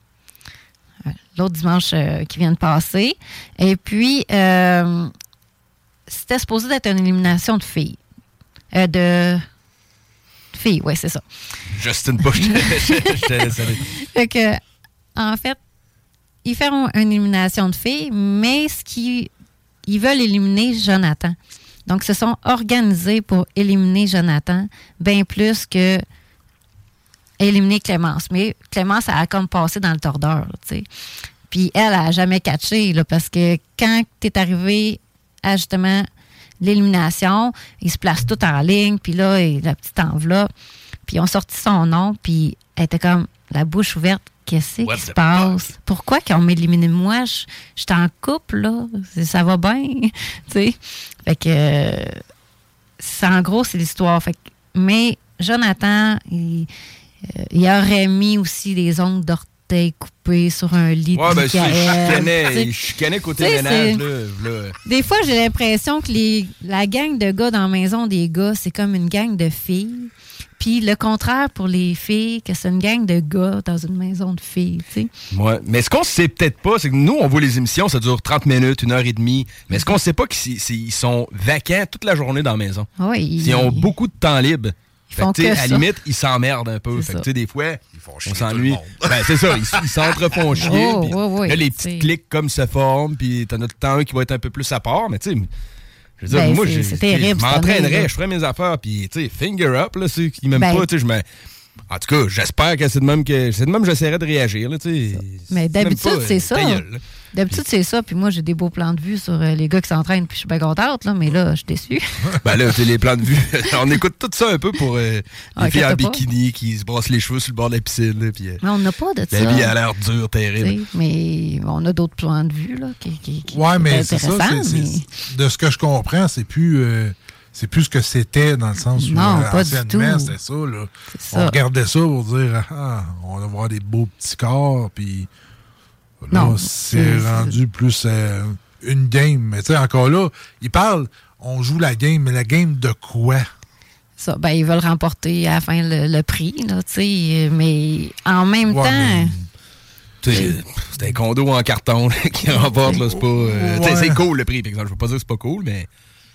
l'autre dimanche euh, qui vient de passer. Et puis, euh, c'était supposé d'être une élimination de filles. Euh, de filles, oui, c'est ça. Justin Bush. Je te laisse aller. Fait que, en fait, ils feront une élimination de filles, mais ce qui, ils veulent éliminer Jonathan. Donc, ils se sont organisés pour éliminer Jonathan, bien plus que éliminer Clémence. Mais Clémence, elle a comme passé dans le tordeur, là, tu sais. Puis elle, elle n'a jamais catché, là, parce que quand tu es arrivé à, justement, l'élimination, ils se placent tout en ligne, puis là, et la petite enveloppe, puis ils ont sorti son nom, puis elle était comme la bouche ouverte. Qu'est-ce qui se passe? Pourquoi qu'ils ont éliminé moi? Je je suis en couple, là. C'est- Ça va bien. Tu sais? Fait que, euh, c'est- en gros, c'est l'histoire. Fait que, mais Jonathan, il, euh, il aurait mis aussi des ongles d'orteil coupés sur un lit Ouais, de ben, c'est- il Michael. chicanait, Tu sais. il chicanait côté Tu sais, ménage, c'est- là, là. Des fois, j'ai l'impression que les, la gang de gars dans la maison des gars, c'est comme une gang de filles. Puis le contraire pour les filles, que c'est une gang de gars dans une maison de filles, tu sais. Ouais. Mais ce qu'on sait peut-être pas, c'est que nous, on voit les émissions, ça dure trente minutes, une heure et demie. Mais ce qu'on sait pas, c'est qu'ils sont vacants toute la journée dans la maison. Oui, Ils ont beaucoup de temps libre. Ils Fait font que, tu sais, que à la ça. limite, ils s'emmerdent un peu. C'est Fait que, ça. tu sais, des fois, on chier s'ennuie. tout le monde. Ben, c'est ça, ils ils s'entrefont chier. Oh, puis ouais, ouais, là, les tu sais. petits clics comme se forment, puis t'en as tout le temps un qui va être un peu plus à part. Mais tu sais, je veux dire, Ben, moi, c'est- j'ai- c'est terrible, je cette année, m'entraînerais, là. je ferais mes affaires, puis tu sais, finger up, là, ceux qui m'aiment Ben, pas, tu sais, je me. En tout cas, j'espère que c'est de même que c'est de même que j'essaierai de réagir. Là, mais d'habitude, c'est ça. Gueule, d'habitude, c'est ça. Puis moi, j'ai des beaux plans de vue sur euh, les gars qui s'entraînent, puis je suis bien contente, là, mais là, je suis déçue. Ben là, les plans de vue, on écoute tout ça un peu pour euh, les ah, filles en bikini qui se brassent les cheveux sur le bord de la piscine. Là, puis, euh, mais on n'a pas de ça. La vie a l'air dure, terrible. T'sais, mais on a d'autres plans de vue là, qui, qui, qui ouais, qui mais c'est c'est ça. C'est, mais... c'est, de ce que je comprends, c'est plus... Euh, C'est plus ce que c'était dans le sens où non, euh, pas du tout. C'était ça, là. C'est on ça. regardait ça pour dire ah, on va voir des beaux petits corps, puis là, non, c'est, c'est rendu c'est... plus euh, une game. Mais tu sais, encore là, ils parlent, on joue la game, mais la game de quoi? Ça, ben, ils veulent remporter à la fin le, le prix, là, tu sais, mais en même ouais, temps... Mais... C'est, c'est un condo en carton là, qui remporte, là, c'est pas... Euh, ouais. C'est cool, le prix, par exemple. Je veux pas dire que c'est pas cool, mais...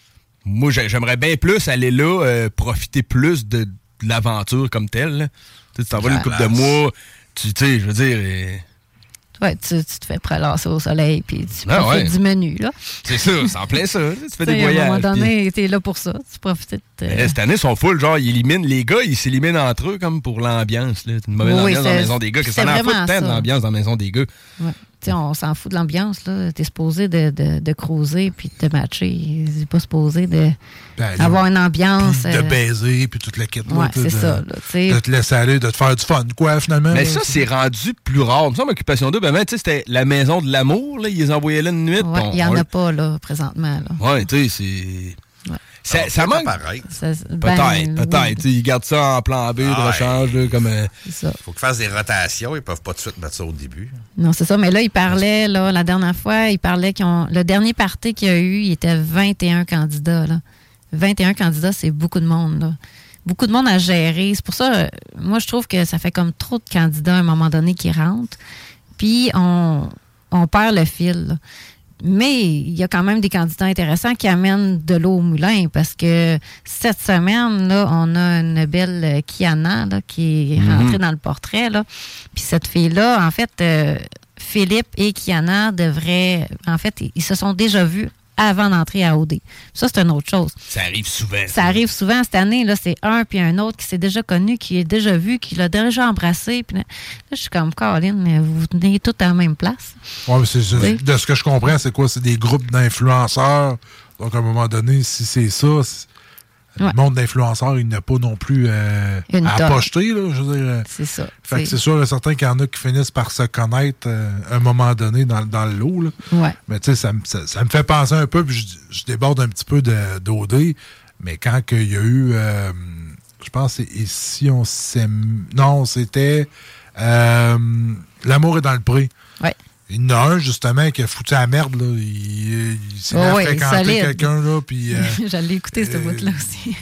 Moi, j'aimerais bien plus aller là, euh, profiter plus de, de l'aventure comme telle. Là. Tu t'en vas une couple de mois, tu sais, je veux dire... Et... Ouais, tu, tu te fais prélasser au soleil, puis tu ah, profites ouais. du menu, là. C'est ça, c'est en plein ça. Tu fais des à voyages. À un moment donné, puis... t'es là pour ça, tu profites. Euh... Cette année, ils sont full, genre, ils éliminent les gars, ils s'éliminent entre eux comme pour l'ambiance. Là. C'est une mauvaise oui, ambiance dans la maison des gars. Qu'est-ce qu'on en fout tant de l'ambiance dans la maison des gars? Ouais. T'sais, on s'en fout de l'ambiance, là. T'es supposé de, de, de cruiser puis de te matcher. C'est pas supposé de ben, avoir une ambiance. De euh... baiser, puis toute la quête. Ouais, c'est de, ça. Là, de te laisser aller, de te faire du fun, quoi, finalement. Mais là, ça, c'est rendu plus rare. Nous sommes Occupation double, ben, tu sais, c'était la maison de l'amour, là. Ils les envoyaient là une nuit. Ouais, il n'y en a pas, là, présentement, là. Ouais, tu sais, c'est... Ouais. Ça, ça, ça manque. Ça, ben, peut-être, peut-être. Oui. Ils gardent ça en plan B de ah, rechange. Là, comme, euh... Il faut qu'ils fassent des rotations. Ils ne peuvent pas tout de suite mettre ça au début. Non, c'est ça. Mais là, ils parlaient, là, la dernière fois, ils parlaient qu'ils ont. Le dernier party qu'il y a eu, il était vingt et un candidats. Là. vingt et un candidats, c'est beaucoup de monde. Là. Beaucoup de monde à gérer. C'est pour ça, euh, moi, je trouve que ça fait comme trop de candidats à un moment donné qui rentrent. Puis, on, on perd le fil. Là. Mais il y a quand même des candidats intéressants qui amènent de l'eau au moulin parce que cette semaine, là, on a une belle Kiana là, qui est rentrée mm-hmm. dans le portrait. Là. Puis cette fille-là, en fait, euh, Philippe et Kiana devraient... En fait, ils se sont déjà vus avant d'entrer à O D. Ça, c'est une autre chose. Ça arrive souvent. Ça, ça arrive souvent. Cette année, là, c'est un puis un autre qui s'est déjà connu, qui est déjà vu, qui l'a déjà embrassé. Puis là, je suis comme, Caroline, vous venez tous à la même place. Oui, mais c'est, c'est, de ce que je comprends, c'est quoi? C'est des groupes d'influenceurs. Donc, à un moment donné, si c'est ça... C'est... Ouais. Le monde d'influenceurs, il n'a pas non plus euh, à pocheter, là, je veux dire. C'est ça. Fait c'est... que c'est sûr et certain qu'il y en a qui finissent par se connaître euh, à un moment donné dans, dans le lot. Là. Ouais. Mais tu sais, ça, ça, ça me fait penser un peu, puis je, je déborde un petit peu de, d'O D, mais quand il y a eu, euh, je pense que c'est Ici on s'aime... Non, c'était euh, L'amour est dans le pré. Ouais. Il y en a un, justement, qui a foutu la merde. Là. Il, il s'est oh, oui, fréquenté quelqu'un. Là, puis, euh, j'allais écouter ce euh, bout-là aussi.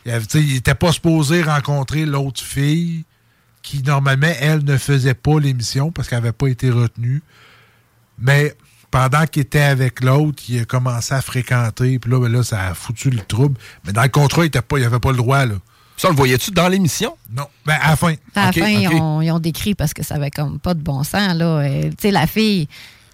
Il n'était pas supposé rencontrer l'autre fille qui, normalement, elle ne faisait pas l'émission parce qu'elle n'avait pas été retenue. Mais pendant qu'il était avec l'autre, il a commencé à fréquenter. Puis là, ben là, ça a foutu le trouble. Mais dans le contrat, il n'avait pas le droit. Là. Ça, le voyais-tu dans l'émission? Non. Ben, à la fin. À la okay, fin, okay. Ils, ont, ils ont décrit parce que ça avait comme pas de bon sens. Là. Tu sais, la fille,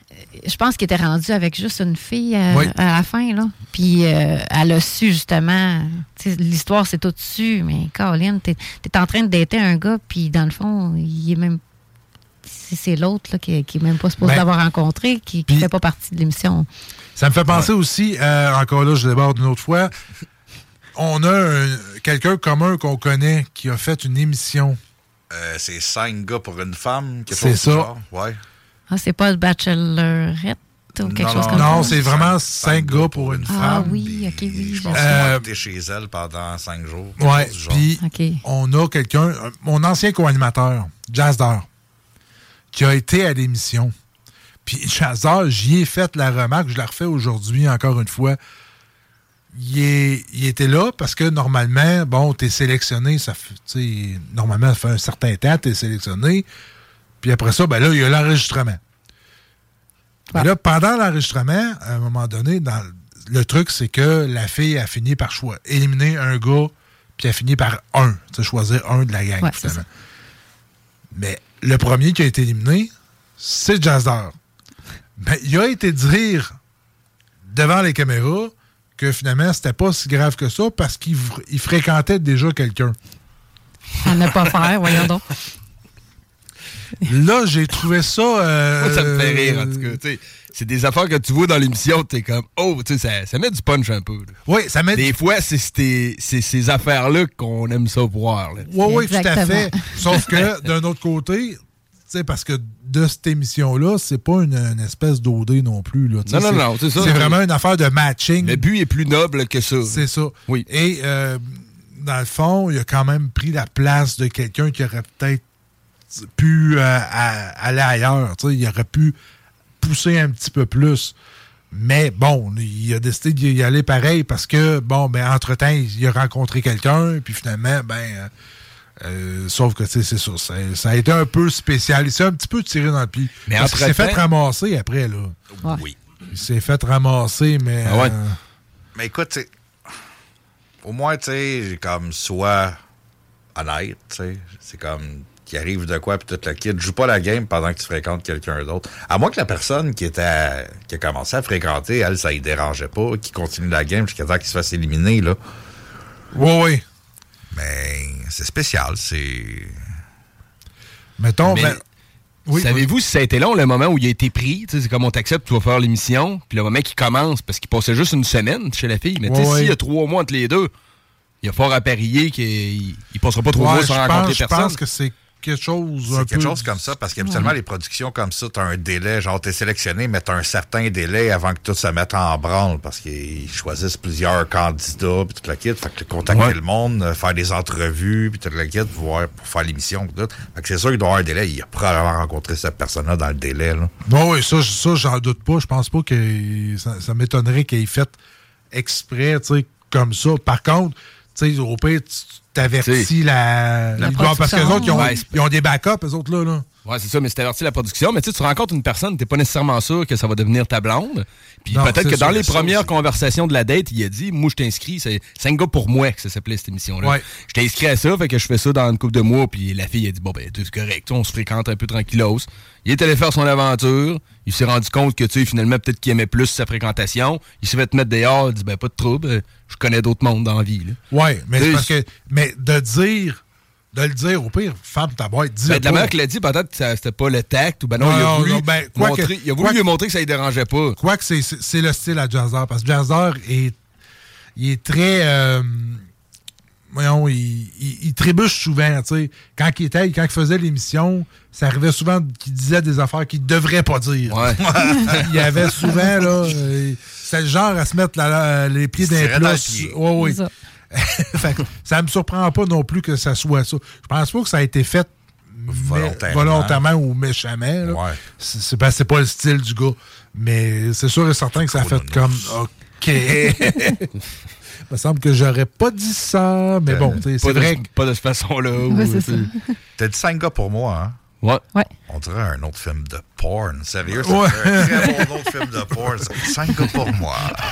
je pense qu'elle était rendue avec juste une fille à, oui. à la fin. Là. Puis euh, elle a su, justement. L'histoire, c'est tout dessus. Mais Caroline, t'es, t'es en train de dater un gars, puis dans le fond, il est même. C'est, c'est l'autre là, qui n'est même pas supposé ben, l'avoir rencontré, qui ne fait pas partie de l'émission. Ça me fait penser ouais. aussi, euh, encore là, je déborde une autre fois. On a un, quelqu'un commun qu'on connaît qui a fait une émission. Euh, c'est cinq gars pour une femme. C'est ça. Genre. Ouais. Ah, c'est pas le Bachelorette ou quelque non, chose non, comme non, ça? Non, c'est vraiment cinq, cinq gars pour une ah, femme. Ah oui, OK, oui. Je pense euh, qu'on va chez elle pendant cinq jours. Ouais, puis okay. on a quelqu'un, mon ancien co-animateur, Jazdar, qui a été à l'émission. Puis Jazdar, j'y ai fait la remarque, je la refais aujourd'hui encore une fois. Il, est, il était là parce que normalement, bon, t'es sélectionné, ça fait, normalement, ça fait un certain temps, t'es sélectionné. Puis après ça, ben là, il y a l'enregistrement. Ouais. Et là, pendant l'enregistrement, à un moment donné, dans le truc, c'est que la fille a fini par choix, éliminer un gars, puis elle a fini par un, choisir un de la gang, ouais, finalement. Mais le premier qui a été éliminé, c'est Jazdar. Ben, il a été dire devant les caméras que finalement, c'était pas si grave que ça parce qu'il il fréquentait déjà quelqu'un. À ne pas faire, voyons donc. Là, j'ai trouvé ça... Euh, Moi, ça me fait rire, en tout cas. T'sais, c'est des affaires que tu vois dans l'émission, t'es comme, oh, tu sais, ça, ça met du punch un peu. Là. Oui, ça met... Des fois, c'est, c'est, c'est ces affaires-là qu'on aime ça voir. Oui, oui, tout à fait. Sauf que, d'un autre côté, tu sais, parce que de cette émission-là, c'est pas une, une espèce d'O D non plus. Là, non, non, non, c'est ça. C'est vraiment une affaire de matching. Le but est plus noble que ça. C'est ça. Oui. Et, euh, dans le fond, il a quand même pris la place de quelqu'un qui aurait peut-être pu euh, à, aller ailleurs. T'sais, il aurait pu pousser un petit peu plus. Mais bon, il a décidé d'y aller pareil parce que, bon, ben entre-temps, il a rencontré quelqu'un, puis finalement, ben... Euh, euh, sauf que, tu sais, c'est ça, ça. Ça a été un peu spécial. Il s'est un petit peu tiré dans le pied. Mais parce qu'il s'est fait ramasser après, là. Ouais. Oui. Il s'est fait ramasser, mais... Ah ouais. Euh, mais écoute, tu sais, au moins, tu sais, comme, soit honnête, tu sais, c'est comme... qui arrive de quoi, puis toute la kit. Joue pas la game pendant que tu fréquentes quelqu'un d'autre. À moins que la personne qui était à, qui a commencé à fréquenter, elle, ça ne dérangeait pas, qui continue la game jusqu'à temps qu'il se fasse éliminer, là. Oui, oui. Mais c'est spécial, c'est... Mettons, Mais, ben... oui, savez-vous oui. si ça a été long, le moment où il a été pris? C'est comme on t'accepte, tu vas faire l'émission, puis le moment qu'il commence, parce qu'il passait juste une semaine chez la fille. Mais tu sais, oui. s'il y a trois mois entre les deux, il y a fort à parier qu'il ne passera pas trois ouais, mois sans pense, rencontrer je personne. Je pense que c'est quelque chose C'est un quelque peu... chose comme ça, parce qu'habituellement, ouais. les productions comme ça, t'as un délai, genre t'es sélectionné, mais t'as un certain délai avant que tout se mette en branle, parce qu'ils choisissent plusieurs candidats, puis toute la kit, fait que contacter ouais. le monde, faire des entrevues, puis toute la kit, voir, pour faire l'émission, tout. Fait que c'est sûr qu'il doit y avoir un délai, il a probablement rencontré cette personne-là dans le délai, là. Bon, oui, ça, ça j'en doute pas, je pense pas que ça, ça m'étonnerait qu'il ait fait exprès, tu sais, comme ça. Par contre, tu sais, au pire, tu t'avertis la... la doivent, parce qu'eux autres, ils ont, ouais, ils ont des backups, eux autres, là. là. Ouais, c'est ça, mais c'est averti la production. Mais tu sais, tu rencontres une personne, t'es pas nécessairement sûr que ça va devenir ta blonde. Puis Non, peut-être c'est que sûr, dans les c'est premières ça, conversations de la date, il a dit, moi, je t'inscris, c'est cinq gars pour moi que ça s'appelait cette émission-là. Ouais. Je t'ai inscrit à ça, fait que je fais ça dans une couple de mois. Puis la fille a dit, bon, ben, c'est correct, on se fréquente un peu tranquillos. Il est allé faire son aventure. Il s'est rendu compte que, tu sais, finalement, peut-être qu'il aimait plus sa fréquentation. Il s'est fait te mettre dehors. Il dit, ben, pas de trouble. Je connais d'autres mondes dans la vie. Là. Ouais, mais c'est parce que. Mais de dire. De le dire, au pire, ferme ta boîte, dis-le Ben, de la pas. manière qu'il l'a dit, peut-être que ça- c'était pas le tact. Ou ben non, Non, il a non, voulu, non, ben, quoi montrer, que- il a voulu quoi lui que- montrer que ça ne dérangeait pas. Quoique c'est, c'est, c'est le style à Jazzer, parce que Jazzer est, il est très... Euh, voyons, il, il, il trébuche souvent, tu sais. Quand il était, quand il faisait l'émission, ça arrivait souvent qu'il disait des affaires qu'il ne devrait pas dire. Ouais. Il y avait souvent, là... Euh, c'est le genre à se mettre la, la, les pieds Il se d'un tirait dans le plus. pied. Ouais, oui. C'est ça. Fait que ça me surprend pas non plus que ça soit ça. Je pense pas que ça a été fait Volontairement. volontairement ou méchamment. Là. Ouais. C'est, c'est, ben, c'est pas le style du gars. Mais c'est sûr et certain que ça a fait comme OK. Il me semble que j'aurais pas dit ça, mais bon, c'est Pas de, vrai. que- pas de cette façon-là. Ouais, ou, c'est ça. t'sais. T'as dit cinq gars pour moi, hein? Ouais. Ouais. On dirait un autre film de porn. Sérieux, ça Ouais. serait un très bon autre film de porn. ça. Cinq gars pour moi.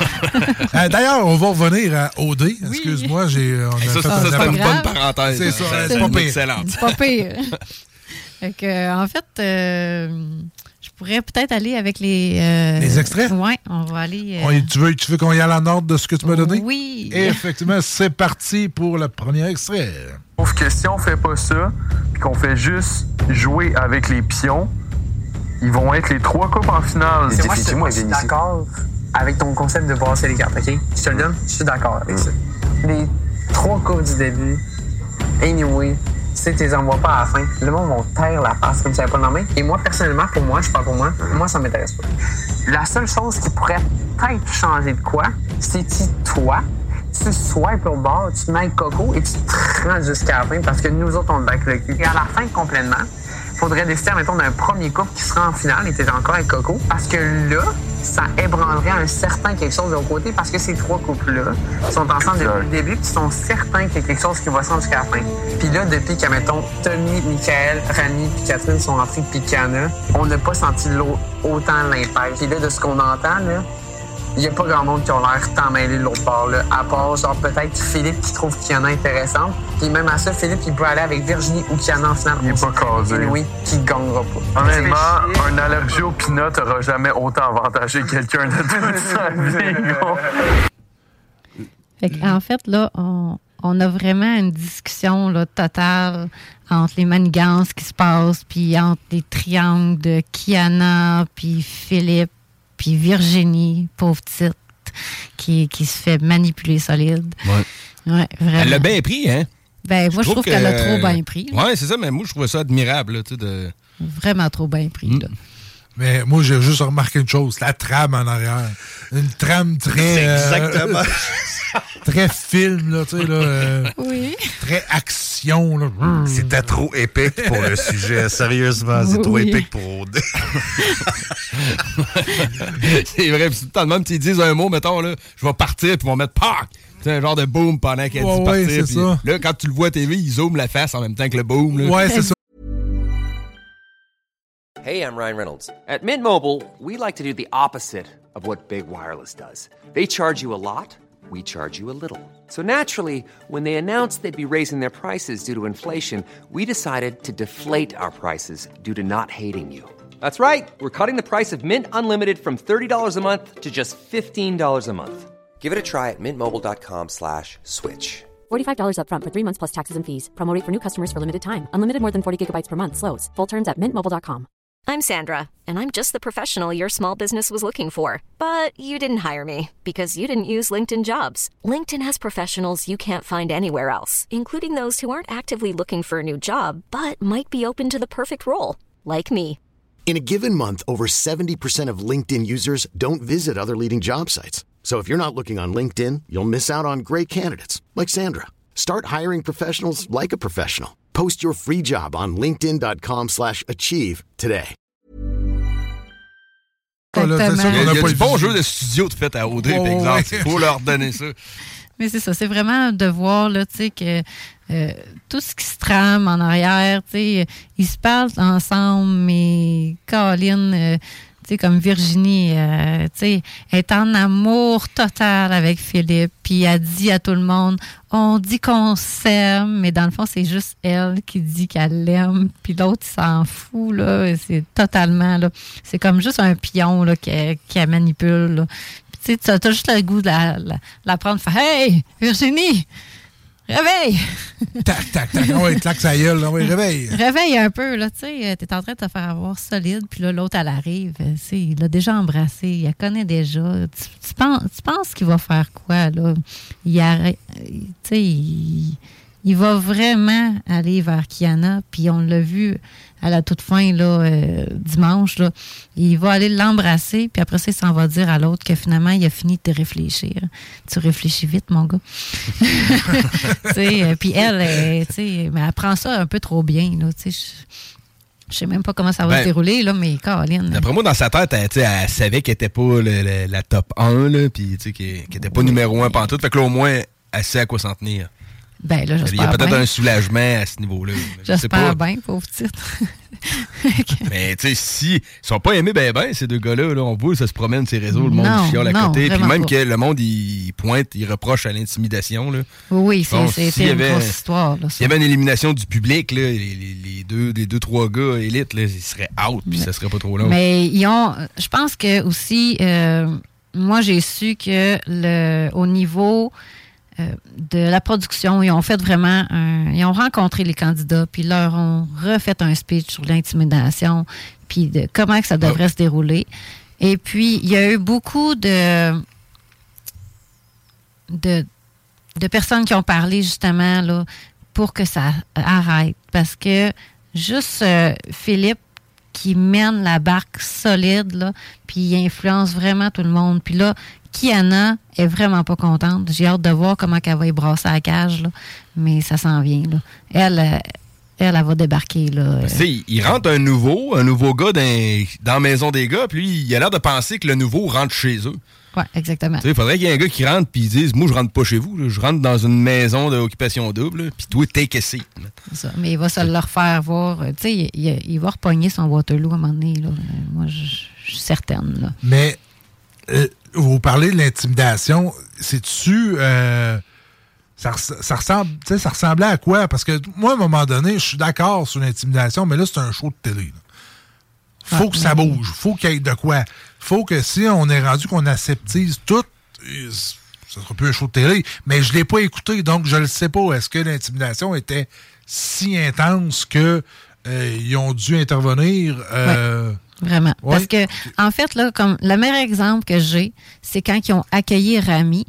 Euh, D'ailleurs, on va revenir à O D. Excuse-moi, j'ai. On a Hey, ça, fait ça, un ça, c'est appel- une bonne parenthèse. C'est hein. ça, Ça, c'est c'est pas une pire. excellente. C'est pas pire. Fait que, euh, en fait, euh, je pourrais peut-être aller avec les... euh, Les extraits? Oui, on va aller... euh, On y- tu, veux, tu veux qu'on y aille en ordre de ce que tu m'as donné? Oui. Effectivement, c'est parti pour le premier extrait. Sauf que si on fait pas ça, puis qu'on fait juste jouer avec les pions, ils vont être les trois coupes en finale. C'est moi, je, moi, je suis d'accord avec ton concept de brasser les cartes, OK? Je te le donne, je suis d'accord avec ça. Les trois coupes du début, anyway, si tu les envoies pas à la fin, le monde va taire la face comme ça n'avait pas de main. Et moi, personnellement, pour moi, je parle pour moi, moi, ça m'intéresse pas. La seule chose qui pourrait peut-être changer de quoi, c'est si toi, tu swipes au bord, tu te mets avec Coco et tu te rends jusqu'à la fin parce que nous autres, on te back le cul. Et à la fin, complètement, il faudrait décider, mettons, d'un premier couple qui sera en finale et t'es encore avec Coco. Parce que là, ça ébranlerait un certain quelque chose de l'autre côté parce que ces trois couples-là sont ensemble depuis le début et sont certains qu'il y a quelque chose qui va se rendre jusqu'à la fin. Puis là, depuis que, mettons, Tommy, Michael, Rami et Catherine sont rentrés de Picana, on n'a pas senti l'eau autant l'impact. Puis là, de ce qu'on entend, là, il n'y a pas grand monde qui a l'air tant mêlé de l'autre part, là, à part, genre, peut-être Philippe qui trouve Kiana intéressante. Puis même à ça, Philippe, il peut aller avec Virginie ou Kiana en finale. Il est pas casé. Oui, qui gagnera pas. Honnêtement, un allergie au peanut n'aura jamais autant avantagé quelqu'un de toute sa vie. gros. Fait qu'en fait, là, on, on a vraiment une discussion là, totale entre les manigances qui se passent, puis entre les triangles de Kiana, puis Philippe, puis Virginie, pauvre petite, qui, qui se fait manipuler solide. Ouais. Ouais, vraiment. Elle l'a bien pris, hein? Ben, moi, je trouve, que, qu'elle l'a trop bien pris. Oui, c'est ça, mais moi, je trouvais ça admirable. Là, tu sais, de... Vraiment trop bien pris. Mm. Là. Mais moi, j'ai juste remarqué une chose, la trame en arrière. Une trame très... C'est euh, exactement... très film, là, tu sais, là. Euh, oui. Très action, là. C'était trop épique pour le sujet. Sérieusement, c'est oui. trop épique pour... C'est vrai, pis c'est tout le même, ils disent un mot, mettons, là, je vais partir, puis ils vont mettre « Pac! » C'est un genre de boom pendant qu'elle ouais, dit partir. Ouais, c'est ça. Là, quand tu le vois à T V, ils zooment la face en même temps que le boom. Là. Ouais, c'est ça. Hey, I'm Ryan Reynolds. At Mint Mobile, we like to do the opposite of what Big Wireless does. They charge you a lot, we charge you a little. So naturally, when they announced they'd be raising their prices due to inflation, we decided to deflate our prices due to not hating you. That's right. We're cutting the price of Mint Unlimited from thirty dollars a month to just fifteen dollars a month. Give it a try at mintmobile.com slash switch. forty-five dollars up front for three months plus taxes and fees. Promo rate for new customers for limited time. Unlimited more than forty gigabytes per month. Slows full terms at mint mobile dot com. I'm Sandra, and I'm just the professional your small business was looking for. But you didn't hire me because you didn't use LinkedIn Jobs. LinkedIn has professionals you can't find anywhere else, including those who aren't actively looking for a new job, but might be open to the perfect role, like me. In a given month, over seventy percent of LinkedIn users don't visit other leading job sites. So if you're not looking on LinkedIn, you'll miss out on great candidates like Sandra. Start hiring professionals like a professional. Post your free job on linkedin.com slash achieve today. Il y a, il y a du bon jeu de studio de fait à O D, par exemple. Il faut leur donner ça. Mais c'est ça, c'est vraiment de voir là, tu sais, que euh, tout ce qui se trame en arrière, tu sais, ils se parlent ensemble, mais Colin, euh, tu sais, comme Virginie, euh, tu sais, est en amour total avec Philippe, puis elle dit à tout le monde, on dit qu'on s'aime, mais dans le fond, c'est juste elle qui dit qu'elle l'aime, puis l'autre, il s'en fout, là, c'est totalement, là, c'est comme juste un pion, là, qu'elle, qu'elle manipule, là. Tu sais, t'as juste le goût de la, la, la prendre, faire « Hey, Virginie, réveille! » Tac, tac, tac. Oui, claque sa gueule. Oui, réveille. Réveille un peu, là, tu sais. T'es en train de te faire avoir solide, puis là, l'autre, elle arrive. Tu sais, il l'a déjà embrassé, il la connaît déjà. Tu, tu, penses, tu penses qu'il va faire quoi, là? Il arrête, tu sais, il, il va vraiment aller vers Kiana, puis on l'a vu à la toute fin, là, euh, dimanche, là. Il va aller l'embrasser, puis après ça, il s'en va dire à l'autre que finalement, il a fini de réfléchir. Tu réfléchis vite, mon gars. Puis elle, elle, mais elle prend ça un peu trop bien, là, tu sais. Je sais même pas comment ça va ben, se dérouler, là, mais Caroline. D'après moi, dans sa tête, elle, elle savait qu'elle était pas le, le, la top un, là, puis qu'elle n'était pas oui, numéro un pantoute. Fait que là, au moins, elle sait à quoi s'en tenir. Ben là, j'espère Il y a peut-être bien. un soulagement à ce niveau-là. J'espère bien, pauvre titre. Mais tu sais, si ils sont pas aimés ben ben, ces deux gars-là, là, on voit ça se promène ces réseaux, le monde non, chiale à non, côté, puis même pas. que le monde, il pointe, il reproche à l'intimidation. Là. Oui, c'est, bon, c'est, si c'est une avait, grosse histoire. Là, s'il y avait une élimination du public, là, les, les, les, deux, les deux, trois gars élites, là, ils seraient out, puis ça serait pas trop long. Mais ils ont, je pense que aussi, euh, moi, j'ai su que le, au niveau... Euh, de la production, ils ont fait vraiment un, ils ont rencontré les candidats, puis ils leur ont refait un speech sur l'intimidation, puis de comment que ça devrait oh. se dérouler. Et puis, il y a eu beaucoup de, de, de personnes qui ont parlé justement là, pour que ça arrête. Parce que juste euh, Philippe qui mène la barque solide, là, puis il influence vraiment tout le monde. Puis là, Kiana est vraiment pas contente. J'ai hâte de voir comment elle va y brasser à la cage, là. Mais ça s'en vient, là. Elle, elle, elle, elle va débarquer, là. Tu sais, il rentre un nouveau, un nouveau gars dans, dans la maison des gars, puis lui, il a l'air de penser que le nouveau rentre chez eux. Oui, exactement. Il faudrait qu'il y ait un gars qui rentre puis il dise « Moi, je rentre pas chez vous, là. Je rentre dans une maison d'occupation double, puis toi, take a seat. » C'est ça. Mais il va se le refaire voir. Tu sais, il, il, il va repogner son Waterloo à un moment donné, là. Moi, je, je suis certaine, là. Mais... Euh, vous parlez de l'intimidation, c'est-tu... Euh, ça, ça, ressemble, ça ressemblait à quoi? Parce que moi, à un moment donné, je suis d'accord sur l'intimidation, mais là, c'est un show de télé. Là. Faut ah, que ça bouge. Faut qu'il y ait de quoi. Faut que si on est rendu qu'on aseptise tout, ça sera plus un show de télé, mais je l'ai pas écouté, donc je ne sais pas. Est-ce que l'intimidation était si intense que euh, ils ont dû intervenir? Euh, ouais, vraiment. Ouais. Parce que, en fait, là, comme le meilleur exemple que j'ai, c'est quand ils ont accueilli Rami.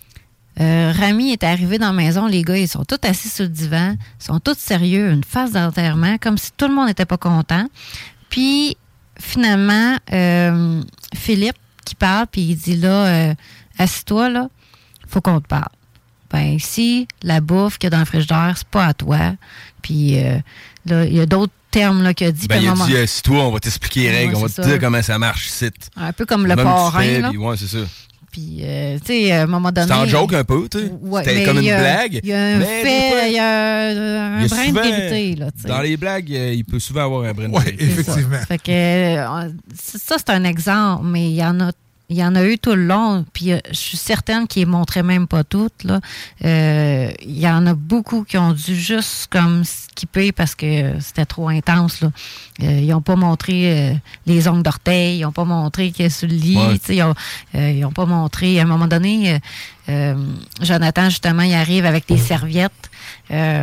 Euh, Rami est arrivé dans la maison, les gars, ils sont tous assis sur le divan, ils sont tous sérieux, une phase d'enterrement, comme si tout le monde n'était pas content. Puis, finalement, euh, Philippe qui parle, puis il dit là, euh, assis-toi, là, faut qu'on te parle. Ben, ici, la bouffe qu'il y a dans le frigidaire, c'est pas à toi. Puis, euh, là, il y a d'autres termes là, qu'il a dit. Ben, il a moment... dit, assis-toi, on va t'expliquer les règles, Ouais, on va c'est te ça. dire comment ça marche ici. Un peu comme le Même parrain, tu fais, là. puis ouais, c'est ça. Puis, euh, tu sais, à un moment donné... C'était en joke un peu, tu sais. Ouais, C'était mais comme il y une a- blague. Il y a un mais fait, des fois, il y a un, un il y a brin souvent- de vérité, là, tu sais. Dans les blagues, euh, il peut souvent avoir un brin de Ouais, vérité. effectivement. Fait que, euh, ça, c'est un exemple, mais il y en a il y en a eu tout le long, puis euh, je suis certaine qu'ils ne montraient même pas toutes, là. Euh, il y en a beaucoup qui ont dû juste comme skipper parce que c'était trop intense, là. Euh, ils n'ont pas montré euh, les ongles d'orteil, ils n'ont pas montré qu'il est sur le lit, Ouais. tu sais, ils n'ont euh, pas montré... À un moment donné, euh, euh, Jonathan, justement, il arrive avec des serviettes, euh,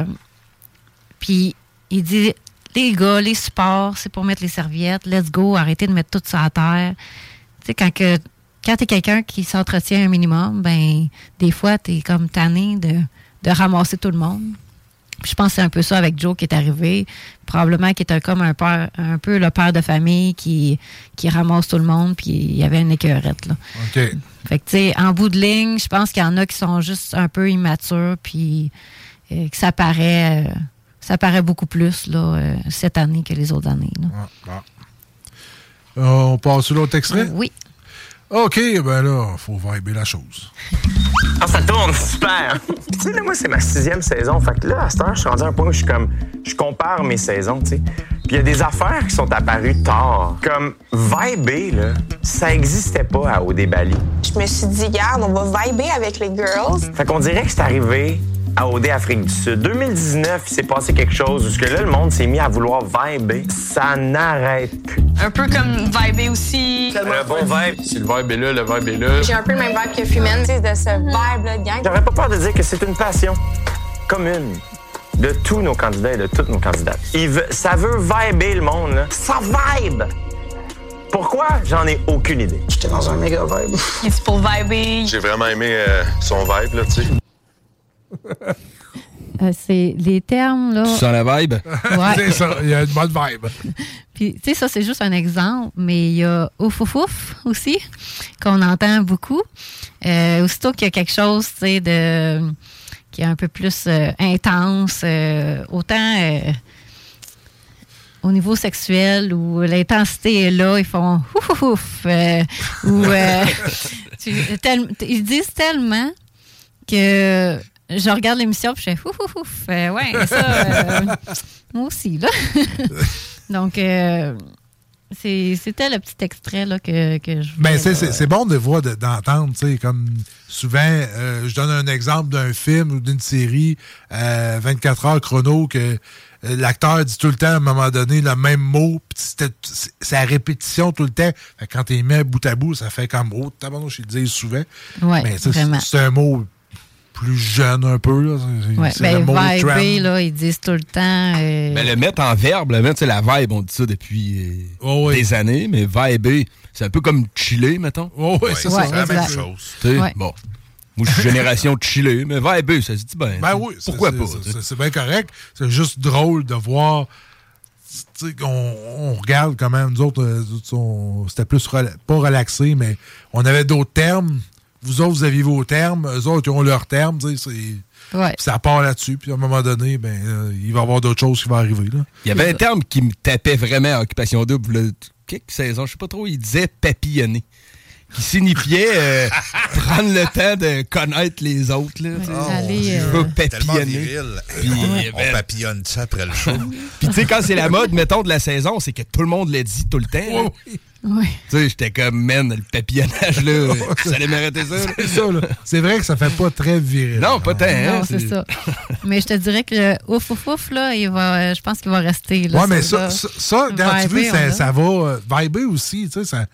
puis il dit... Les gars, les supports, c'est pour mettre les serviettes. Let's go, arrêtez de mettre tout ça à terre. Tu sais, quand, que, quand t'es quelqu'un qui s'entretient un minimum, ben des fois, t'es comme tanné de, de ramasser tout le monde. Puis je pense que c'est un peu ça avec Joe qui est arrivé. Probablement qu'il était comme un, père, un peu le père de famille qui, qui ramasse tout le monde, puis il y avait une écœurette, là. OK. Fait que, tu sais, en bout de ligne, je pense qu'il y en a qui sont juste un peu immatures, puis euh, que ça paraît... Euh, Ça paraît beaucoup plus là, euh, cette année que les autres années. Là. Ah, ah. Euh, on passe sur l'autre extrait? Oui. OK, ben là, il faut vibrer la chose. Ah, ça tourne, super! Tu sais, là, moi, c'est ma sixième saison. Fait que là, à cette heure, je suis rendu à un point où je suis comme... Je compare mes saisons, tu sais. Puis il y a des affaires qui sont apparues tard. Comme viber, là, ça existait pas à O D Bali. Je me suis dit, regarde, on va vibrer avec les girls. Fait qu'on dirait que c'est arrivé à O D Afrique du Sud. deux mille dix-neuf, il s'est passé quelque chose où ce que là, le monde s'est mis à vouloir vibrer. Ça n'arrête plus. Un peu comme vibrer aussi. Le bon vibe, si le vibe est là, le vibe est là. J'ai un peu le même vibe que Fumen, tu sais, de ce vibe-là de gang. J'aurais pas peur de dire que c'est une passion commune de tous nos candidats et de toutes nos candidates. Il veut, ça veut vibrer le monde, là. Ça vibe! Pourquoi? J'en ai aucune idée. J'étais dans un méga vibe. C'est pour vibrer. J'ai vraiment aimé euh, son vibe, là, tu sais. Euh, c'est les termes, là. Tu sens la vibe? Ouais. C'est ça, il y a une bonne vibe. Puis, tu sais, ça, c'est juste un exemple, mais il y a ouf ouf ouf aussi, qu'on entend beaucoup. Euh, aussitôt qu'il y a quelque chose, tu sais, de qui est un peu plus euh, intense, euh, autant euh, au niveau sexuel où l'intensité est là, ils font ouf ouf ouf. Euh, ou euh, tu, tel- ils disent tellement que je regarde l'émission et je fais ouf ouf ouf. Euh, ouais, ça, euh, moi aussi, là. Donc, euh, c'est, c'était le petit extrait là, que, que je Ben, voulais, c'est, là. c'est, c'est bon de voir, de- d'entendre, tu sais, comme souvent, euh, je donne un exemple d'un film ou d'une série, euh, vingt-quatre heures chrono, que euh, l'acteur dit tout le temps, à un moment donné, le même mot, pis c'était, c'est, c'est à répétition tout le temps. Fait que quand tu mis bout à bout, ça fait comme, oh, tabarnouche, ils le disent souvent. Ouais, Mais ça, vraiment. c'est, c'est un mot plus jeune un peu, là. C'est, Ouais, c'est ben, le mot vibrer, trend. là, ils disent tout le temps. euh, Mais le mettre en verbe, le mettre, tu sais, la vibe, on dit ça depuis euh, Oh, oui. des années, mais viber, c'est un peu comme chiller, mettons. Oh, oui, c'est Ouais, ça, c'est la même exact. chose. Tu sais, Ouais. bon. Moi, je suis génération de chiller, mais viber, ça se dit bien. Ben oui, c'est- pourquoi c'est, pas? c'est, tu sais. c'est, c'est bien correct. C'est juste drôle de voir. Tu sais, on, on regarde quand même. Nous autres, euh, nous autres, on- c'était plus rela- pas relaxé, mais on avait d'autres termes. Vous autres, vous aviez vos termes. Eux autres, ils ont leurs termes. Tu sais, c'est, Ouais. puis ça part là-dessus. Puis à un moment donné, ben, euh, il va y avoir d'autres choses qui vont arriver. Là. Il y avait un terme qui me tapait vraiment à Occupation Double, là, quelques saisons, je sais pas trop, il disait papillonner. Qui signifiait euh, prendre le temps de connaître les autres. Là, tu sais. Oh, Aller, Dieu. euh, Je veux Tellement papillonner. viril. Puis, on ben, papillonne ça après le show. Puis tu sais, quand c'est la mode, mettons, de la saison, c'est que tout le monde le dit tout le temps. là. Ouais. Tu sais, j'étais comme, man, le papillonnage, là, ça allait m'arrêter ça. là. C'est ça, là. C'est vrai que ça fait pas très viril. Non, pas tant. hein, Non, c'est ça. Mais je te dirais que le ouf ouf ouf, là, il va, je pense qu'il va rester. Là, Ouais, mais ça, ça, ça, ça, regarde, tu Vibrer, vois, ça, on a. ça va euh, vibrer aussi, tu sais, ça,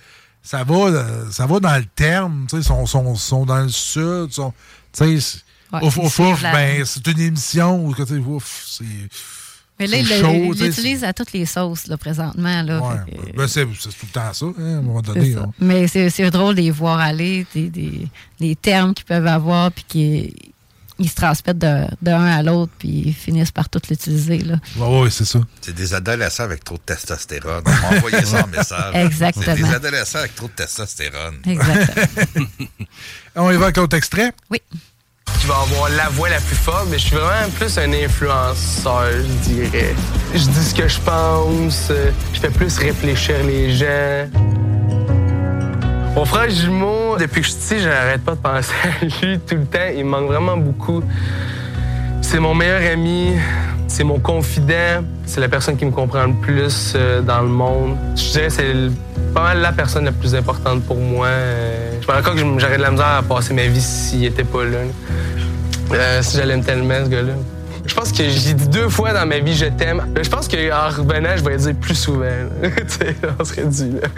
ça va, euh, ça va dans le terme. Ils sont, sont, sont dans le sud. Sont, tu sais, Ouais, ouf, ils ouf, suivent ouf, la- ben, c'est une émission où, tu sais, ouf, c'est. Mais là, c'est il le- chaud, il tu sais, l'utilise à toutes les sauces, là, présentement. Là, Ouais, Fait que- ben, c'est, c'est tout le temps ça, hein, à un moment c'est donné. ça. là. Mais c'est, c'est drôle de les voir aller, des, des, les termes qu'ils peuvent avoir, puis qu'ils ils se transmettent de, d'un à l'autre, puis ils finissent par tout l'utiliser. Là. Ouais, ouais, c'est ça. C'est des adolescents avec trop de testostérone. On m'a envoyé ça en message. Exactement. C'est des adolescents avec trop de testostérone. Exactement. On y va avec l'autre extrait? Oui. Tu vas avoir la voix la plus forte, mais je suis vraiment plus un influenceur, je dirais. Je dis ce que je pense, euh, je fais plus réfléchir les gens. Mon frère jumeau, depuis que je suis petit, j'arrête pas de penser à lui tout le temps. Il me manque vraiment beaucoup. C'est mon meilleur ami, c'est mon confident, c'est la personne qui me comprend le plus euh, dans le monde. Je dirais que c'est le- pas mal la personne la plus importante pour moi. Euh, je me rends compte que je- j'aurais de la misère à passer ma vie s'il était pas là. Euh, si j'allais tellement, ce gars-là. Je pense que j'ai dit deux fois dans ma vie « je t'aime ». Je pense qu'en revenant, je vais le dire plus souvent. là. Tu sais, on serait dû. là.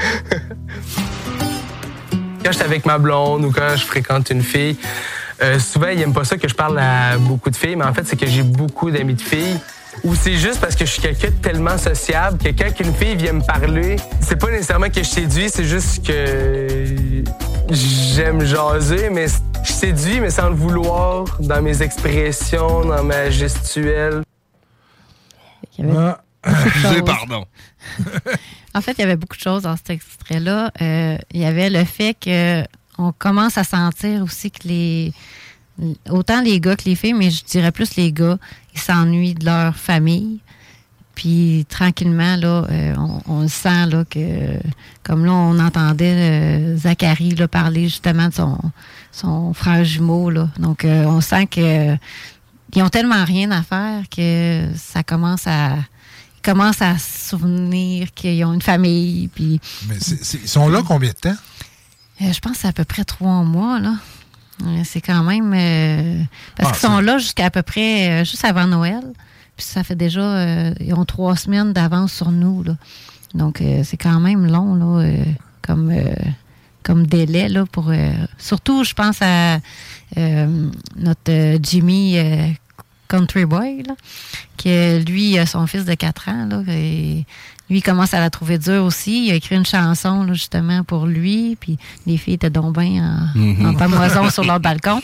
Quand j'étais avec ma blonde ou quand je fréquente une fille, euh, souvent, ils n'aiment pas ça que je parle à beaucoup de filles, mais en fait, c'est que j'ai beaucoup d'amis de filles. Ou c'est juste parce que je suis quelqu'un de tellement sociable que quand une fille vient me parler, c'est pas nécessairement que je séduis, c'est juste que j'aime jaser, mais je séduis, mais sans le vouloir, dans mes expressions, dans ma gestuelle. Il y avait Ah. beaucoup de Excusez, choses. pardon. En fait, il y avait beaucoup de choses dans cet extrait-là. Euh, il y avait le fait qu'on commence à sentir aussi que les... Autant les gars que les filles, mais je dirais plus les gars, ils s'ennuient de leur famille. Puis tranquillement, là, euh, on, on le sent là, que, comme là, on entendait euh, Zachary là, parler justement de son, son frère jumeau. Là. Donc, euh, on sent que ils ont tellement rien à faire que ça commence à... Ils commencent à se souvenir qu'ils ont une famille. Puis, Mais c'est, c'est- ils sont là combien de temps? euh, je pense que c'est à peu près trois mois, là. Euh, C'est quand même... euh, parce Ah, qu'ils sont là jusqu'à peu près... euh, juste avant Noël. Puis ça fait déjà... euh, ils ont trois semaines d'avance sur nous, là. Donc, euh, c'est quand même long, là, euh, comme, euh, comme délai, là, pour... euh, surtout, je pense à euh, notre euh, Jimmy euh, Country Boy, là, que lui, a son fils de quatre ans, là, et lui, il commence à la trouver dure aussi. Il a écrit une chanson, là, justement, pour lui. Puis les filles étaient donc bien en, Mhm. en pamoison sur leur balcon.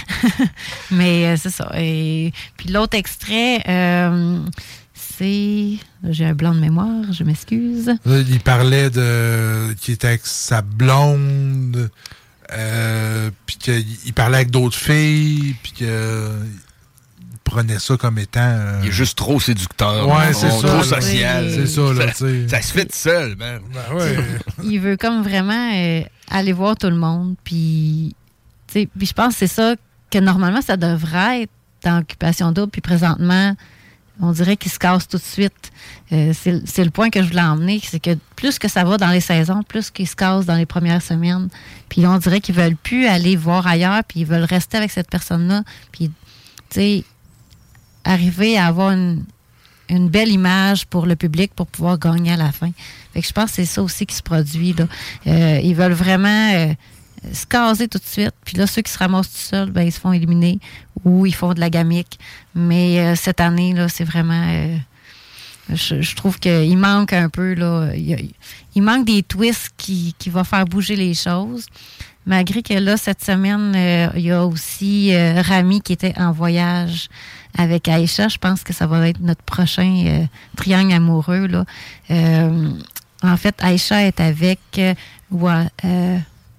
Mais euh, c'est ça. Et puis l'autre extrait, euh, c'est... J'ai un blanc de mémoire, je m'excuse. Là, il parlait de. Qui était avec sa blonde. Euh, puis qu'il parlait avec d'autres filles. Puis que. Il prenait ça comme étant. euh, Il est juste trop séducteur. Ouais, man. c'est ça, Trop là. social. C'est ça, là, tu sais. Ça se fait tout seul, man. Ben ouais. Il veut comme vraiment euh, aller voir tout le monde. Puis, tu sais, puis je pense que c'est ça que normalement, ça devrait être dans Occupation Double. Puis présentement, on dirait qu'il se casse tout de suite. Euh, c'est, c'est le point que je voulais emmener, c'est que plus que ça va dans les saisons, plus qu'il se casse dans les premières semaines. Puis on dirait qu'ils veulent plus aller voir ailleurs, puis ils veulent rester avec cette personne-là. Puis, tu sais, arriver à avoir une, une belle image pour le public pour pouvoir gagner à la fin. Fait que je pense que c'est ça aussi qui se produit, là. Euh, ils veulent vraiment euh, se caser tout de suite. Puis là, ceux qui se ramassent tout seuls, ben, ils se font éliminer ou ils font de la gamique. Mais euh, cette année, là, c'est vraiment... euh, je, je trouve qu'il manque un peu, là. Il, y a- il manque des twists qui, qui vont faire bouger les choses. Malgré que là, cette semaine, euh, il y a aussi euh, Rami qui était en voyage avec Aïcha. Je pense que ça va être notre prochain euh, triangle amoureux, là. Euh, en fait, Aïcha est avec euh, Wa- euh,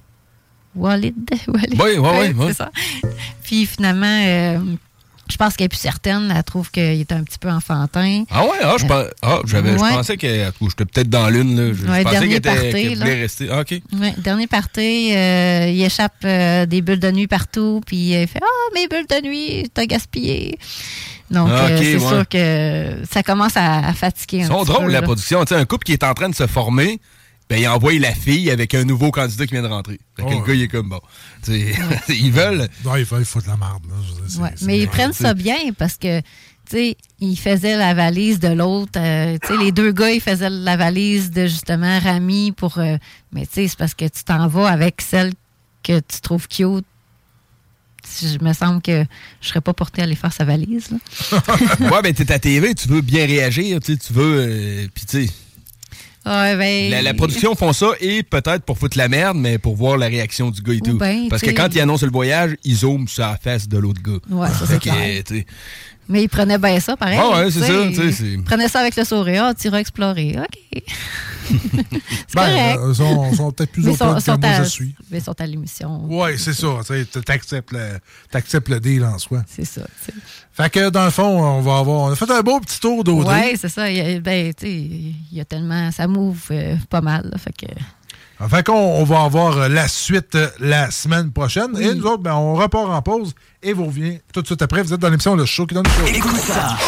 Walid. Walid. Oui, oui, oui, oui. C'est ça. Puis finalement, euh, je pense qu'elle est plus certaine. Elle trouve qu'il est un petit peu enfantin. Ah ouais, ah, je, pense- ah, j'avais, Ouais. je pensais que j'étais peut-être dans l'une. Là. Je, je Ouais, pensais dernier qu'elle, était, party, qu'elle voulait là. rester. Ah, OK. Ouais, dernier party, euh, il échappe euh, des bulles de nuit partout, puis il fait « Ah, mes bulles de nuit, t'as gaspillé! » Donc, Ah, ok, euh, c'est ouais. sûr que ça commence à, à fatiguer un Ils sont petit drôles, peu, la là. production. Tu sais, un couple qui est en train de se former, ben, il envoie la fille avec un nouveau candidat qui vient de rentrer. Fait que Oh, le gars, il est comme bon. Tu sais, ils veulent. Non, il faut, il faut de la merde. Là. Je veux dire, c'est- Ouais, c'est mais ils vrai, prennent tu sais. ça bien parce que, tu tu sais, il faisait la valise de l'autre. Euh, tu sais, les deux gars, ils faisaient la valise de, justement, Rami pour... Euh, mais tu sais, c'est parce que tu t'en vas avec celle que tu trouves cute. Je me semble que je serais pas portée à aller faire sa valise, là. Ouais, ben t'es à T V, tu veux bien réagir, tu sais, tu veux... Euh, Puis tu sais... Ouais, ben... La, la production font ça et peut-être pour foutre la merde, mais pour voir la réaction du gars et tout. Ben, parce que quand ils annoncent le voyage, ils zooment sur la face de l'autre gars. Ouais, ça c'est clair. Que, mais ils prenaient bien ça, pareil. Ah ouais, c'est ça. Ils prenaient ça avec le sourire. Ah, tu iras explorer. OK. C'est ben, correct. Ils sont, sont peut-être plus mais au point que moi à, je suis. Mais ils sont à l'émission. Oui, c'est ça. Tu acceptes le, le deal en soi. C'est ça. T'sais. Fait que dans le fond, on va avoir. On a fait un beau petit tour d'Audrey. Oui, c'est ça. Il y a, ben, tu sais, il y a tellement. Ça move euh, pas mal. Là, fait que. Fait qu'on on va avoir la suite la semaine prochaine. Oui. Et nous autres, ben, on repart en pause et vous revenez tout de suite après. Vous êtes dans l'émission Le Show qui donne le show. Écoute ça.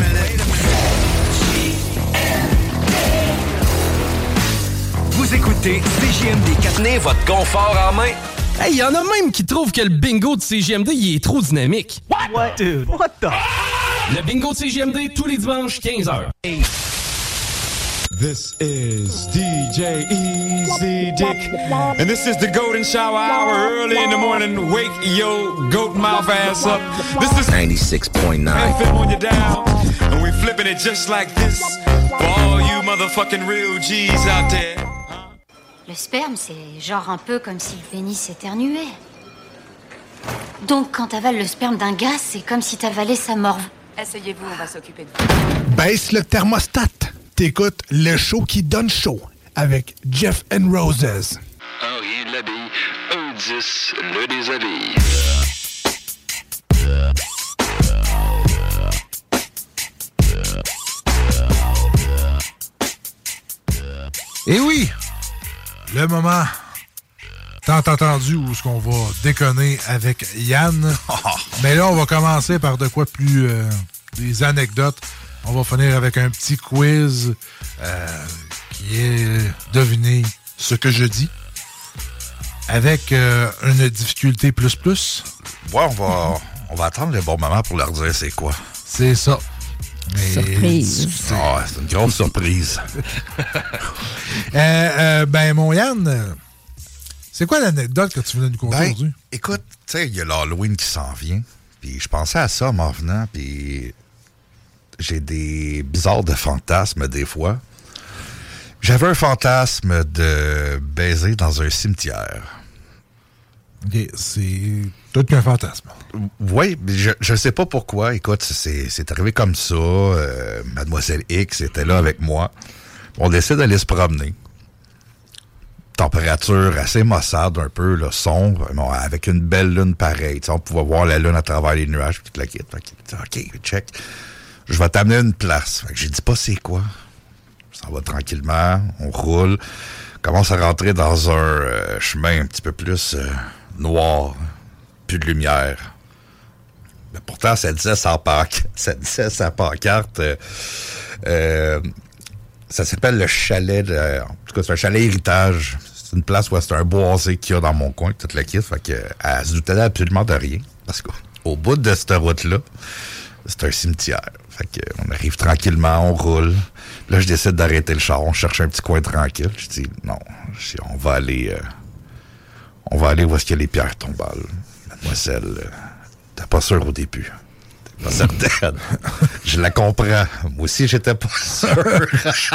Vous écoutez C J M D. Tenez votre confort en main. Hey, il y en a même qui trouvent que le bingo de C J M D il est trop dynamique. What? What? Dude, what the? Le bingo de C J M D tous les dimanches, quinze heures. This is D J Easy Dick, and this is the Golden Shower Hour. Early in the morning, wake your goat mouth ass up. This is ninety-six point nine. F M on your dial, and we flipping it just like this for all you motherfucking real G's out there. Le sperme, c'est genre un peu comme si le pénis éternuait. Donc, quand t'avales le sperme d'un gars, c'est comme si t'avalais sa morve. Asseyez-vous, on va s'occuper de vous. Baisse le thermostat. T'écoutes le show qui donne chaud avec Jeff and Roses. Un rien de la bille, un dix, le déshabille. Et oui, le moment tant attendu où est-ce qu'on va déconner avec Yann. Mais là, on va commencer par de quoi plus euh, des anecdotes. On va finir avec un petit quiz euh, qui est deviner ce que je dis. Avec euh, une difficulté plus plus. Ouais, on va, on va attendre le bon moment pour leur dire c'est quoi. C'est ça. Mais surprise. C'est, oh, c'est une grosse surprise. euh, euh, ben, mon Yann, c'est quoi l'anecdote que tu voulais nous conter ben, aujourd'hui? Écoute, tu sais, il y a l'Halloween qui s'en vient. Puis je pensais à ça en m'en venant. Puis j'ai des bizarres de fantasmes des fois. J'avais un fantasme de baiser dans un cimetière. OK, c'est tout qu'un fantasme. Oui, je ne sais pas pourquoi. Écoute, c'est, c'est arrivé comme ça. Euh, Mademoiselle X était là avec moi. On décide d'aller se promener. Température assez maussade, un peu là, sombre, bon, avec une belle lune pareille. T'sais, on pouvait voir la lune à travers les nuages. Puis la kit. OK, check. Je vais t'amener à une place. Fait que j'ai dit pas c'est quoi. Ça va tranquillement, on roule. Commence à rentrer dans un euh, chemin un petit peu plus euh, noir, plus de lumière. Mais pourtant, ça disait sa pancarte. Ça disait sa pancarte. Euh, euh, ça s'appelle le chalet. De, en tout cas, c'est un chalet héritage. C'est une place où c'est un boisé qu'il y a dans mon coin, toute la kit. Fait que, elle se doutait absolument de rien. Parce qu'au bout de cette route-là, c'est un cimetière. Fait que on arrive tranquillement, on roule. Là, je décide d'arrêter le char. On cherche un petit coin tranquille. Je dis, non, je dis, on va aller... Euh, on va aller où est-ce qu'il y a les pierres tombales. Mademoiselle, euh, t'es pas sûre au début. T'es pas certaine. Je la comprends. Moi aussi, j'étais pas sûr.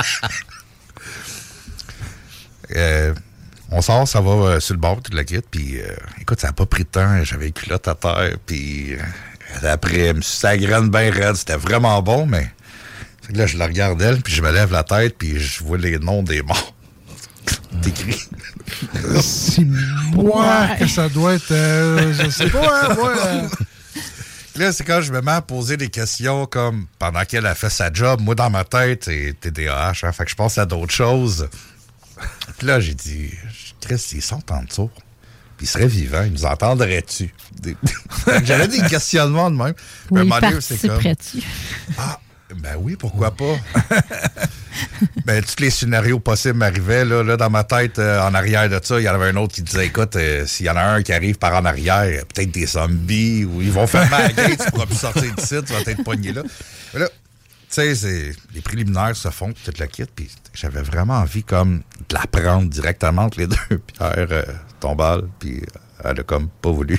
euh, on sort, ça va euh, sur le bord, toute la kit. Puis, euh, écoute, ça n'a pas pris de temps. J'avais une culotte à terre. Puis... Euh, après, elle me suçait la graine bien raide. C'était vraiment bon, mais... Fait que là, je la regarde elle, puis je me lève la tête, puis je vois les noms des morts. T'écris. C'est moi que ça doit être... Euh, je sais pas, hein, moi... Euh... Là, c'est quand je me mets à poser des questions comme pendant qu'elle a fait sa job. Moi, dans ma tête, c'est T D A H, hein, fait que je pense à d'autres choses. Puis là, j'ai dit... Chris, ils sont en dessous. Ils seraient vivants, ils nous entendraient-tu? Des... J'avais des questionnements de même. Oui, participerais-tu? tu Ah, ben oui, pourquoi pas? Ben, tous les scénarios possibles m'arrivaient. Là, là, dans ma tête, euh, en arrière de ça, il y en avait un autre qui disait, écoute, euh, s'il y en a un qui arrive par en arrière, peut-être des zombies, ou ils vont fermer la gate, tu pourras plus sortir d'ici, tu vas être pogné là. Mais là, tu sais, c'est, les préliminaires se font, toute la kit, puis j'avais vraiment envie comme de la prendre directement entre les deux. Pierre euh, tombale, puis elle a comme pas voulu.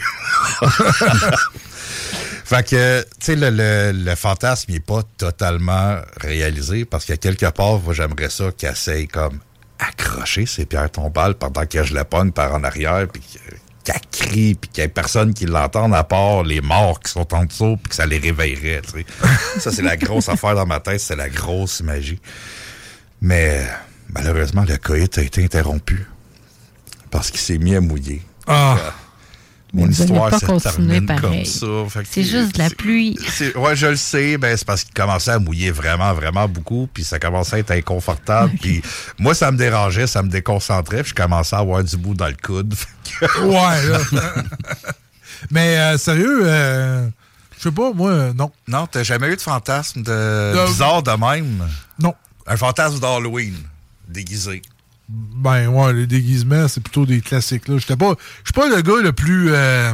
Fait que, tu sais, le, le, le fantasme, il n'est pas totalement réalisé parce qu'à quelque part, moi, j'aimerais ça qu'il essaye comme accrocher ses pierres tombales pendant que je la pogne par en arrière, puis qu'elle crie, puis qu'il n'y ait personne qui l'entende à part les morts qui sont en dessous, puis que ça les réveillerait, tu sais. Ça, c'est la grosse affaire dans ma tête, c'est la grosse magie. Mais malheureusement, le coït a été interrompu parce qu'il s'est mis à mouiller. Ah! Euh, Mon Mais histoire pas se continuer termine pareil. comme ça. C'est juste de la pluie. C'est, ouais, je le sais. Ben, c'est parce qu'il commençait à mouiller vraiment, vraiment beaucoup. Puis ça commençait à être inconfortable. Puis moi, ça me dérangeait, ça me déconcentrait. Puis je commençais à avoir du bout dans le coude. Ouais, là. Mais euh, sérieux, euh, je sais pas, moi, euh, non. Non, t'as jamais eu de fantasme de... Euh, bizarre de même? Non. Un fantasme d'Halloween, déguisé. Ben ouais, les déguisements, c'est plutôt des classiques. Là. J'étais pas. Je suis pas le gars le plus euh,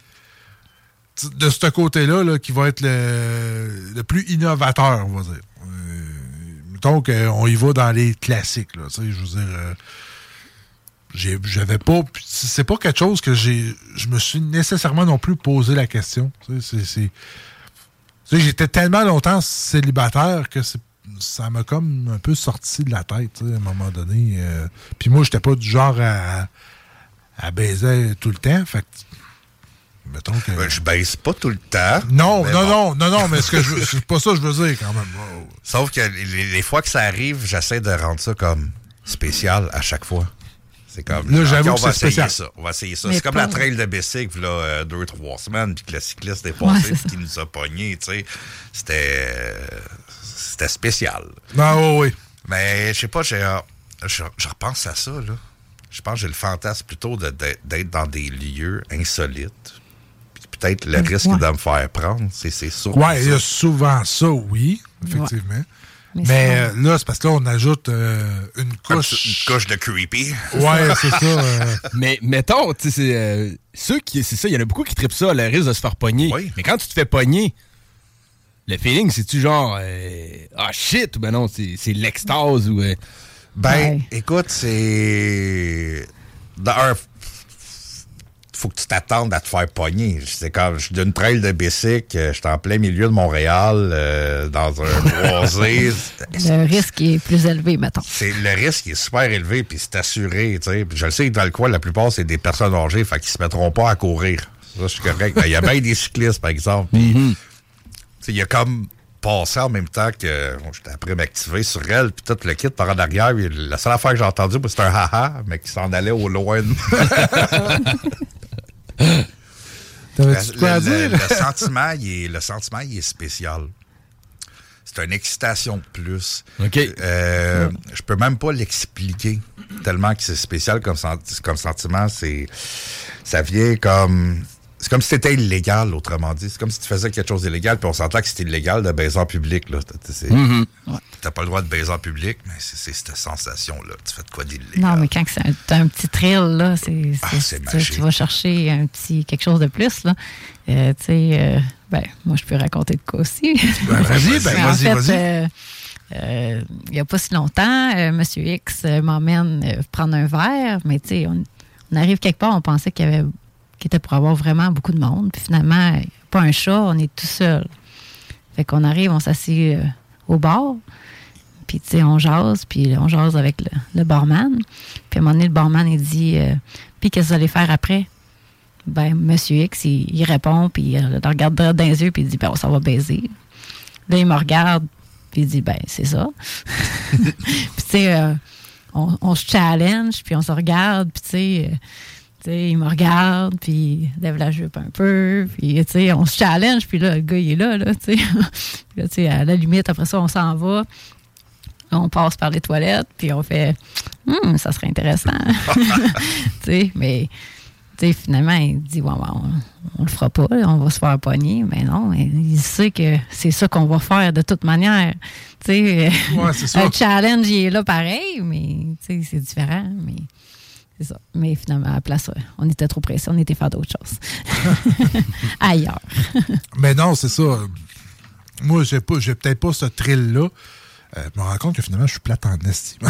de ce côté-là là, qui va être le, le plus innovateur, on va dire. Euh, mettons qu'on y va dans les classiques. Là, je veux dire. Euh, j'ai, j'avais pas. C'est pas quelque chose que j'ai. Je me suis nécessairement non plus posé la question. C'est, c'est, c'est, j'étais tellement longtemps célibataire que c'est. Ça m'a comme un peu sorti de la tête, à un moment donné. Euh, Puis moi, j'étais pas du genre à, à baiser tout le temps. Fait que, mettons que... Ben, je baise pas tout le temps. Non, non, bon. non, non, non, mais ce que je, c'est pas ça que je veux dire quand même. Oh. Sauf que les, les fois que ça arrive, j'essaie de rendre ça comme spécial à chaque fois. C'est comme, là, j'avoue okay, on que va c'est essayer spécial. ça. On va essayer ça. Mais C'est comme pas... la trail de bicycle, là, euh, deux, trois semaines, puis que le cycliste est Ouais, passé, c'est puis qui nous a pognés, tu sais. C'était... Euh, C'était spécial. Ah oui, oui. Mais je sais pas, j'ai, euh, je, je repense à ça, là. Je pense que j'ai le fantasme plutôt de, de, d'être dans des lieux insolites. Puis peut-être le risque ouais. de me faire prendre, c'est, c'est sûr. Ouais, il y a souvent ça, oui, effectivement. Ouais. Mais, Mais euh, là, c'est parce que là, on ajoute euh, une couche. Une couche de creepy. Ouais, c'est ça. Euh... Mais mettons, tu sais, c'est, euh, ceux qui, c'est ça, il y en a beaucoup qui trippent ça, le risque de se faire pogner. Oui. Mais quand tu te fais pogner, le feeling, c'est-tu genre, euh, ah shit, ou ben non, c'est, c'est l'extase ou. Euh... Ben, ouais. écoute, c'est. Dans un. Faut que tu t'attendes à te faire pogner. C'est quand je suis d'une trail de bicycle, j'étais en plein milieu de Montréal, euh, dans un boisé. Le risque est plus élevé, mettons. C'est, le risque est super élevé, puis c'est assuré, tu sais. Je le sais que dans le coin, la plupart, c'est des personnes âgées, fait qu'ils se mettront pas à courir. Ça, je suis correct. Il y a bien des cyclistes, par exemple. Mm-hmm. Il a comme passé en même temps que bon, j'étais après m'activer sur elle, puis tout le kit par en arrière. La seule affaire que j'ai entendue, c'était un haha, mais qui s'en allait au loin. T'avais-tu quoi à dire? Le, le, le sentiment, il est, le sentiment, il est spécial. C'est une excitation de plus. Okay. Euh, je peux même pas l'expliquer tellement que c'est spécial comme, comme sentiment. C'est, ça vient comme... C'est comme si c'était illégal, autrement dit. C'est comme si tu faisais quelque chose d'illégal, puis on s'entend que c'était illégal de baiser en public. Là. C'est, mm-hmm. T'as pas le droit de baiser en public, mais c'est, c'est cette sensation-là. Tu fais de quoi d'illégal? Non, mais quand c'est un, t'as un petit thrill, là, c'est, c'est, ah, c'est tu, tu vas chercher un petit quelque chose de plus. Là. Euh, tu sais, euh, ben, moi, je peux raconter de quoi aussi. Ben, vas-y, ben, mais vas-y, en fait, vas-y. Euh, euh, il n'y a pas si longtemps, euh, M. X euh, m'emmène euh, prendre un verre, mais tu sais, on, on arrive quelque part, on pensait qu'il y avait qui était pour avoir vraiment beaucoup de monde. Puis finalement, pas un chat, on est tout seul. Fait qu'on arrive, on s'assied euh, au bar, puis tu sais, on jase, puis on jase avec le, le barman. Puis à un moment donné, le barman, il dit euh, « Puis qu'est-ce que vous allez faire après? » Ben, Monsieur X, il, il répond, puis il le regarde droit dans les yeux, puis il dit « Ben, on s'en va baiser. » Là, il me regarde, puis il dit « Ben, c'est ça. » Puis tu sais, euh, on, on se challenge, puis on se regarde, puis tu sais... Euh, T'sais, il me regarde, puis il lève la jupe un peu, puis t'sais, on se challenge, puis là, le gars, il est là, là, tu sais. À la limite, après ça, on s'en va, on passe par les toilettes, puis on fait hum, ça serait intéressant. T'sais, mais sais, finalement, il dit, ouais, ouais, on, on le fera pas, là, on va se faire pogner. Mais non, il sait que c'est ça qu'on va faire de toute manière. Tu sais, ouais, c'est ça. Le challenge, il est là pareil, mais tu sais, c'est différent. Mais c'est ça. Mais finalement, à la place, on était trop pressés, on était faire d'autres choses. Ailleurs. Mais non, c'est ça. Moi, j'ai pas, j'ai peut-être pas ce thrill-là. Euh, je me rends compte que finalement, je suis plate en esti.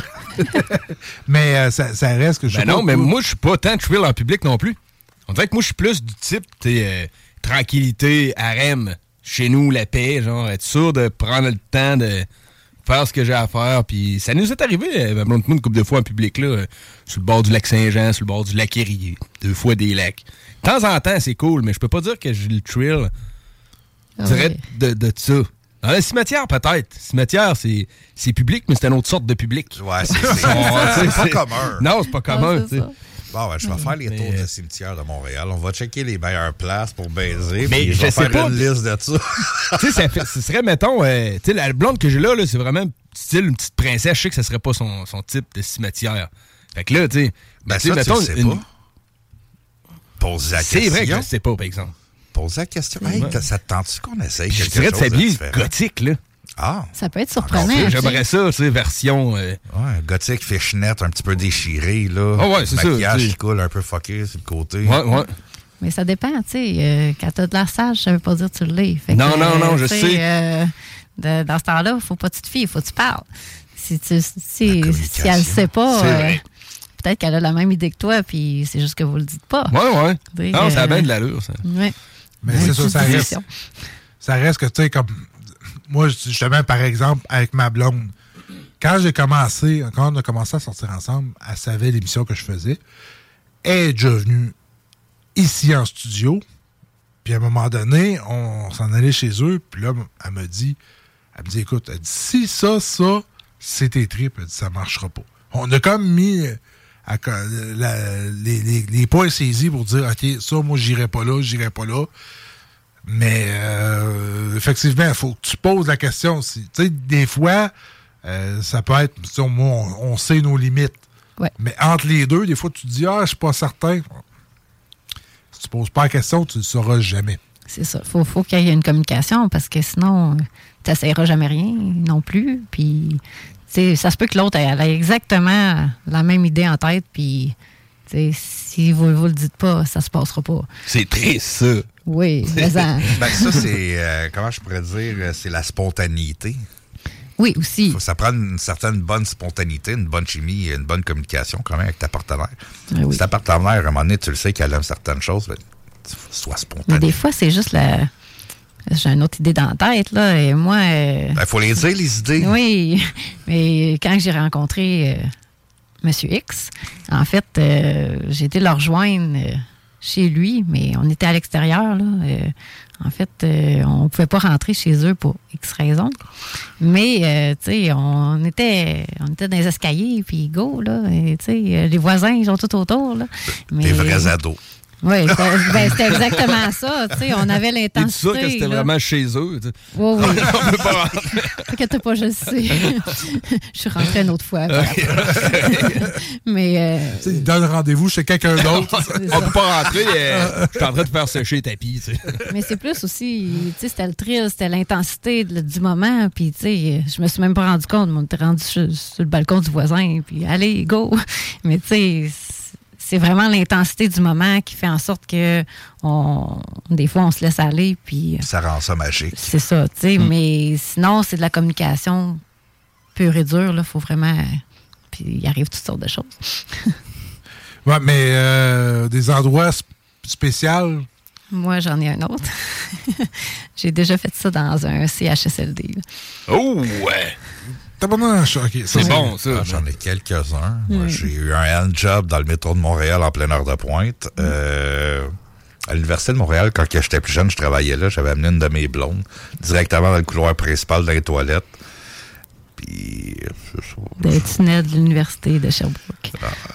Mais euh, ça, ça reste que je ben non, mais moi, je suis pas tant thrill en public non plus. On dirait que moi, je suis plus du type, t'es, euh, tranquillité, harem, chez nous, la paix, genre, être sûr de prendre le temps de faire ce que j'ai à faire. Puis ça nous est arrivé, euh, une couple de fois en public, là, euh, sur le bord du lac Saint-Jean, sur le bord du lac Érié, deux fois des lacs. De temps en temps, c'est cool, mais je peux pas dire que j'ai le thrill Ah direct oui. de, de ça. Dans le cimetière, peut-être. Cimetière, c'est, c'est public, mais c'est une autre sorte de public. Ouais, c'est, c'est, c'est, c'est pas commun. Non, c'est pas commun, tu sais. Bon, ben, je vais faire les mais... tours de cimetière de Montréal. On va checker les meilleures places pour baiser. Mais puis je je vais sais faire pas. une liste de ça. Tu sais, ça fait- ce serait, mettons, euh, tu sais, la blonde que j'ai là, là c'est vraiment style une petite princesse. Je sais que ça serait pas son, son type de cimetière. Fait que là, tu sais, Ben, tu sais, ça, mettons, tu le sais une- pas. Pose la question. C'est vrai que je sais pas, par exemple. Pose la question. Hey, Ouais. ça te tente-tu qu'on essaye Puis je quelque dirais de chose de s'habiller différent? gothique, là. Ah. Ça peut être Encore surprenant. plus, tu sais. J'aimerais ça, tu sais, version... euh, Ouais, gothique, fishnet, un petit peu déchiré, là. Ah ouais, c'est ça, Maquillage tu sais. qui coule un peu fucké sur le côté. Ouais, ouais. Mais ça dépend, tu sais. Euh, quand t'as de la sage, ça veut pas dire que tu l'es. Fait Non, que, non, non, je tu sais. euh, de- dans ce temps-là, faut pas que tu te fies, faut que tu parles. Si, tu, si, si elle le sait pas, C'est euh, vrai. peut-être qu'elle a la même idée que toi, puis c'est juste que vous le dites pas. Ouais, ouais. Tu sais, Non, ça a euh, bien de l'allure, ça. Ouais. Mais Ouais, c'est ça, petite ça reste, discussion. ça reste que, tu sais, comme... Moi, justement, par exemple, avec ma blonde, quand j'ai commencé, quand on a commencé à sortir ensemble, elle savait l'émission que je faisais. Elle est déjà venue ici en studio. Puis à un moment donné, on s'en allait chez eux. Puis là, elle me dit, elle me dit, écoute, elle dit, si ça, ça, c'est tes tripes, elle dit, ça marchera pas. On a comme mis à, la, les, les, les points saisis pour dire, OK, ça, moi, j'irai pas là, j'irai pas là. Mais euh, effectivement, il faut que tu poses la question. Tu sais, des fois, euh, ça peut être, tu sais, moi, on, on sait nos limites. Ouais. Mais entre les deux, des fois, tu te dis, ah, je suis pas certain. Si tu poses pas la question, tu ne le sauras jamais. C'est ça. Faut, faut qu'il y ait une communication parce que sinon, tu n'essayeras jamais rien non plus. Puis, tu sais, ça se peut que l'autre elle ait exactement la même idée en tête. Puis, tu sais, si vous ne vous le dites pas, ça se passera pas. C'est triste, ça. Oui, mais ça... Ben, ça, c'est, euh, comment je pourrais dire, c'est la spontanéité. Oui, aussi. Faut, ça prend une certaine bonne spontanéité, une bonne chimie, une bonne communication quand même avec ta partenaire. Ah oui. Si ta partenaire, à un moment donné, tu le sais qu'elle aime certaines choses, ben, sois spontané. Mais des fois, c'est juste la... J'ai une autre idée dans la tête, là, et moi... Il ben, faut les dire, les idées. Oui, mais quand j'ai rencontré euh, M. X, en fait, euh, j'ai été le rejoindre euh, chez lui, mais on était à l'extérieur, là. Euh, en fait, euh, on ne pouvait pas rentrer chez eux pour X raisons. Mais, euh, tu sais, on était, on était dans les escaliers, puis go, là. Tu sais, les voisins, ils sont tout autour, là. Mais, Des vrais ados. oui, c'était, ben, c'était exactement ça. Tu sais, on avait Es-tu l'intensité. sûr que c'était là. vraiment chez eux? tu sais? Oui, oui. On peut pas rentrer. T'inquiète pas, je le sais. Je suis rentrée une autre fois. Mais. Euh, Tu sais, il donne rendez-vous chez quelqu'un d'autre. On peut pas rentrer. euh, je suis en train de faire sécher les tapis. Tu sais. mais c'est plus aussi, tu sais, c'était le thrill, c'était l'intensité de- du moment. Puis, tu sais, je me suis même pas rendu compte. On était rendu sur, sur le balcon du voisin. Puis, allez, go. Mais, tu sais, c'est vraiment l'intensité du moment qui fait en sorte que, on, des fois, on se laisse aller. Puis, Ça rend ça magique. c'est ça, tu sais. Mais sinon, c'est de la communication pure et dure. Il faut vraiment. Puis, il arrive toutes sortes de choses. Ouais, mais euh, des endroits sp- spéciaux. Moi, j'en ai un autre. J'ai déjà fait ça dans un C H S L D. là. Oh, ouais. Tabarnouche, OK, ça, C'est bon, ça. Ah, j'en ai quelques-uns. Moi, Mm. j'ai eu un hand-job dans le métro de Montréal en pleine heure de pointe. Euh, à l'Université de Montréal, quand j'étais plus jeune, je travaillais là. J'avais amené une de mes blondes directement dans le couloir principal dans les toilettes. Puis, c'est ça. Des tunnels de l'Université de Sherbrooke.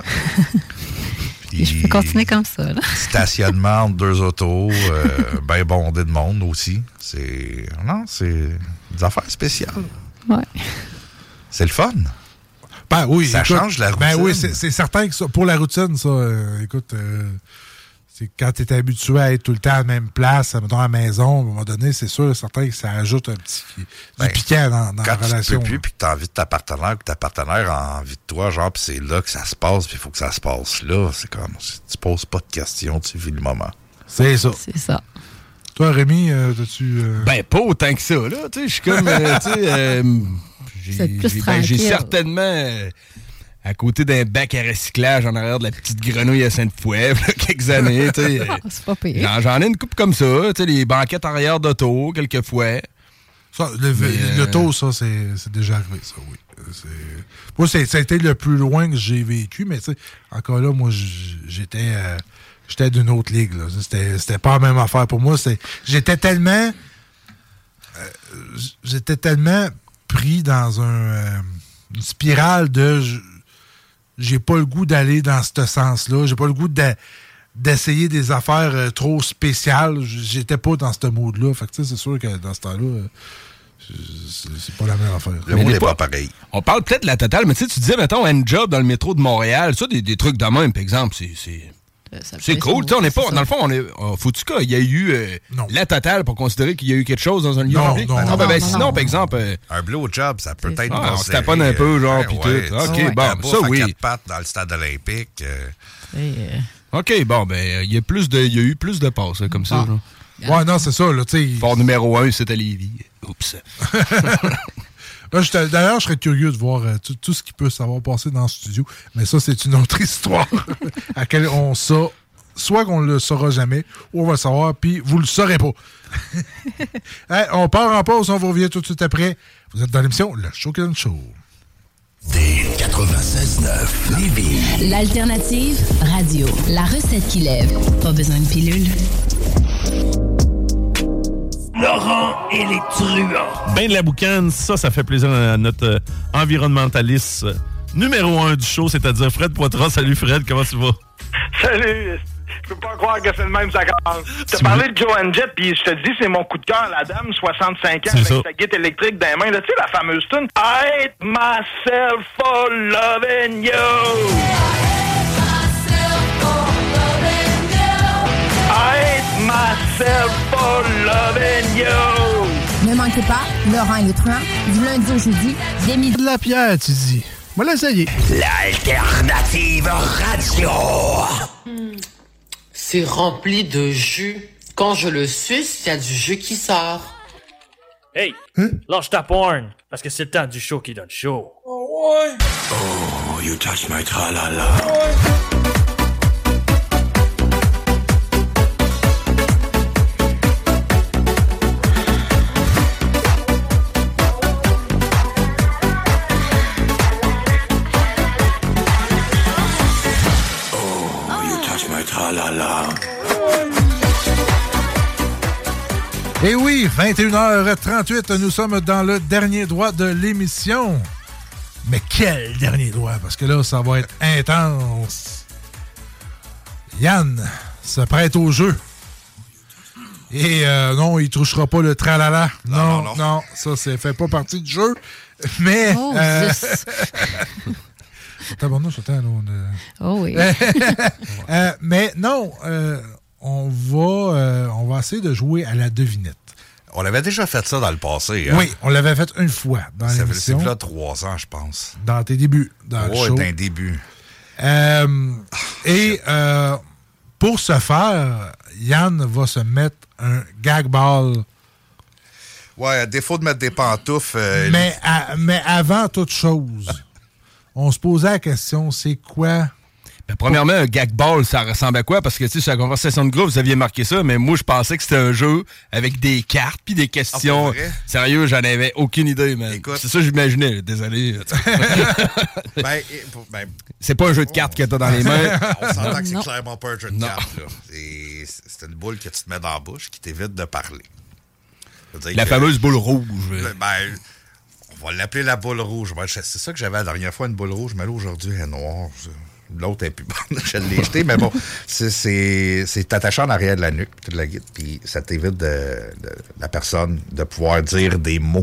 Puis, Je peux continuer comme ça, là. stationnement entre deux autos, euh, bien bondé de monde aussi. C'est. Non, c'est des affaires spéciales. Ouais. C'est le fun. Ben oui. Ça écoute, change la routine. Ben oui, c'est, c'est certain que ça, pour la routine, ça, euh, écoute, euh, C'est quand tu es habitué à être tout le temps à la même place, mettons à la maison, à un moment donné, c'est sûr, certain que ça ajoute un petit Ben, du piquant dans, dans la quand relation. tu peux plus, puis que tu as envie de ta partenaire, puis ta partenaire a envie de toi, genre, puis c'est là que ça se passe, puis il faut que ça se passe là. C'est comme, tu poses pas de questions, tu vis le moment. C'est ça. C'est ça. Toi, Rémi, euh, t'as-tu... Euh... Ben, pas autant que ça, là. Tu sais, je suis comme, euh, tu sais, euh, j'ai, C'est plus j'ai, ben, j'ai tranquille. certainement... euh, à côté d'un bac à recyclage en arrière de la petite grenouille à Sainte-Foy, là, quelques années, tu sais. C'est pas pire. J'en, j'en ai une couple comme ça, tu sais, les banquettes arrière d'auto, quelquefois. Ça, le, Mais, le euh, taux, ça, c'est, c'est déjà arrivé, ça, oui. C'est... Moi, c'est, ça a été le plus loin que j'ai vécu, mais tu sais, encore là, moi, j'étais, euh, j'étais d'une autre ligue, là. C'était, c'était pas la même affaire pour moi. C'était, j'étais tellement... Euh, j'étais tellement pris dans un, euh, une spirale de... J'ai pas le goût d'aller dans ce sens-là. J'ai pas le goût de, d'essayer des affaires euh, trop spéciales. J'étais pas dans ce mood-là. Fait que tu sais, c'est sûr que dans ce temps-là, euh, c'est, c'est pas la même affaire. Le monde n'est pas pareil. On parle peut-être de la totale, mais tu sais, tu disais, mettons, un job dans le métro de Montréal, ça, des, des trucs de même, par exemple, c'est... c'est... C'est cool, tu sais, on n'est pas, dans le fond, on est, oh, faut-tu qu'il y a eu euh, la totale pour considérer qu'il y a eu quelque chose dans un lieu Non, public? non, Ah, non, ben, ben, non, sinon, non, par non. exemple... euh, Un blowjob, ça peut être Ah, on se considéré, taponne un peu, genre, euh, pis ouais, tout. tu OK, sais, bon, la ça, bouffe à oui. quatre pattes dans le stade olympique. euh, OK, bon, ben, il y a plus de, il y a eu plus de passes, hein, comme ça. Ah. Genre. Ouais, non, c'est ça, là, tu sais. Port numéro un, c'est à Lévis. Oups. Là, j'étais- d'ailleurs, je serais curieux de voir euh, tout, tout ce qui peut savoir passer dans le studio. Mais ça, c'est une autre histoire à laquelle on sait. Soit qu'on le saura jamais, ou on va le savoir, puis vous le saurez pas. Hey, on part en pause, on vous revient tout de suite après. Vous êtes dans l'émission Le Show qui donne show. D quatre-vingt-seize neuf Lévis. L'alternative radio. La recette qui lève. Pas besoin de pilule. Laurent et les truands. Ben de la boucane, ça, ça fait plaisir à notre euh, environnementaliste euh, numéro un du show, c'est-à-dire Fred Poitras. Salut Fred, comment tu vas? Salut! Je peux pas croire que c'est le même, ça commence. T'as Tu parlé veux- de Joan Jett, puis je te dis, c'est mon coup de cœur, la dame, soixante-cinq ans, C'est avec ça. sa guitare électrique dans les mains. Là, tu sais, la fameuse tune I hate myself for loving you. I hate myself for loving you. Ne manquez pas, Laurent et les truands, du lundi au jeudi, dès midi. De la pierre, tu dis. Moi, l'essayer. L'alternative radio. C'est rempli de jus. Quand je le suce, il y a du jus qui sort. Hey, lâche ta porn, parce que c'est le temps du show qui donne chaud. Oh, you touch my tra-la-la. Oh, you touch my tra-la-la. Et oui, vingt et une heures trente-huit, nous sommes dans le dernier droit de l'émission. Mais quel dernier droit? Parce que là, ça va être intense. Yann se prête au jeu. Et euh, non, il touchera pas le tralala. Non, non, non, non. Ça, ça fait pas partie du jeu. Mais... Oh, euh, zut. Tabarnouche, attends, là, on a- Oh oui. Euh, mais non, euh, on va euh, on va essayer de jouer à la devinette. On avait déjà fait ça dans le passé. Hein? Oui, on l'avait fait une fois dans Ça fait l'émission. c'est là trois ans, je pense. Dans tes débuts, dans le Ouais, show. d'un début. Euh, et euh, pour ce faire, Yann va se mettre un gag ball. Ouais, à défaut de mettre des pantoufles... euh, Mais, à- mais avant toute chose, on se posait la question, c'est quoi... Ben, premièrement, un gag ball, ça ressemble à quoi? Parce que, tu sais, sur la conversation de groupe, vous aviez marqué ça, mais moi, je pensais que c'était un jeu avec des cartes puis des questions. Ah, pour vrai? Sérieux, j'en avais aucune idée, man. C'est ça que j'imaginais, là. Désolé. ben, et- pour- ben, C'est pas un jeu de cartes que t'as dans les mains. on s'entend que c'est Non. clairement pas un jeu de Non. cartes. là. C'est c'est une boule que tu te mets dans la bouche qui t'évite de parler. Ça veut dire La que- fameuse boule rouge. Ben, on va l'appeler la boule rouge. Ben, c'est ça que j'avais la dernière fois, une boule rouge, mais là, aujourd'hui, elle est noire. L'autre est plus bonne. Je l'ai jetée, mais bon, c'est- c'est c'est attaché en arrière de la nuque, puis de la guide, puis ça t'évite de, de la personne de pouvoir dire des mots.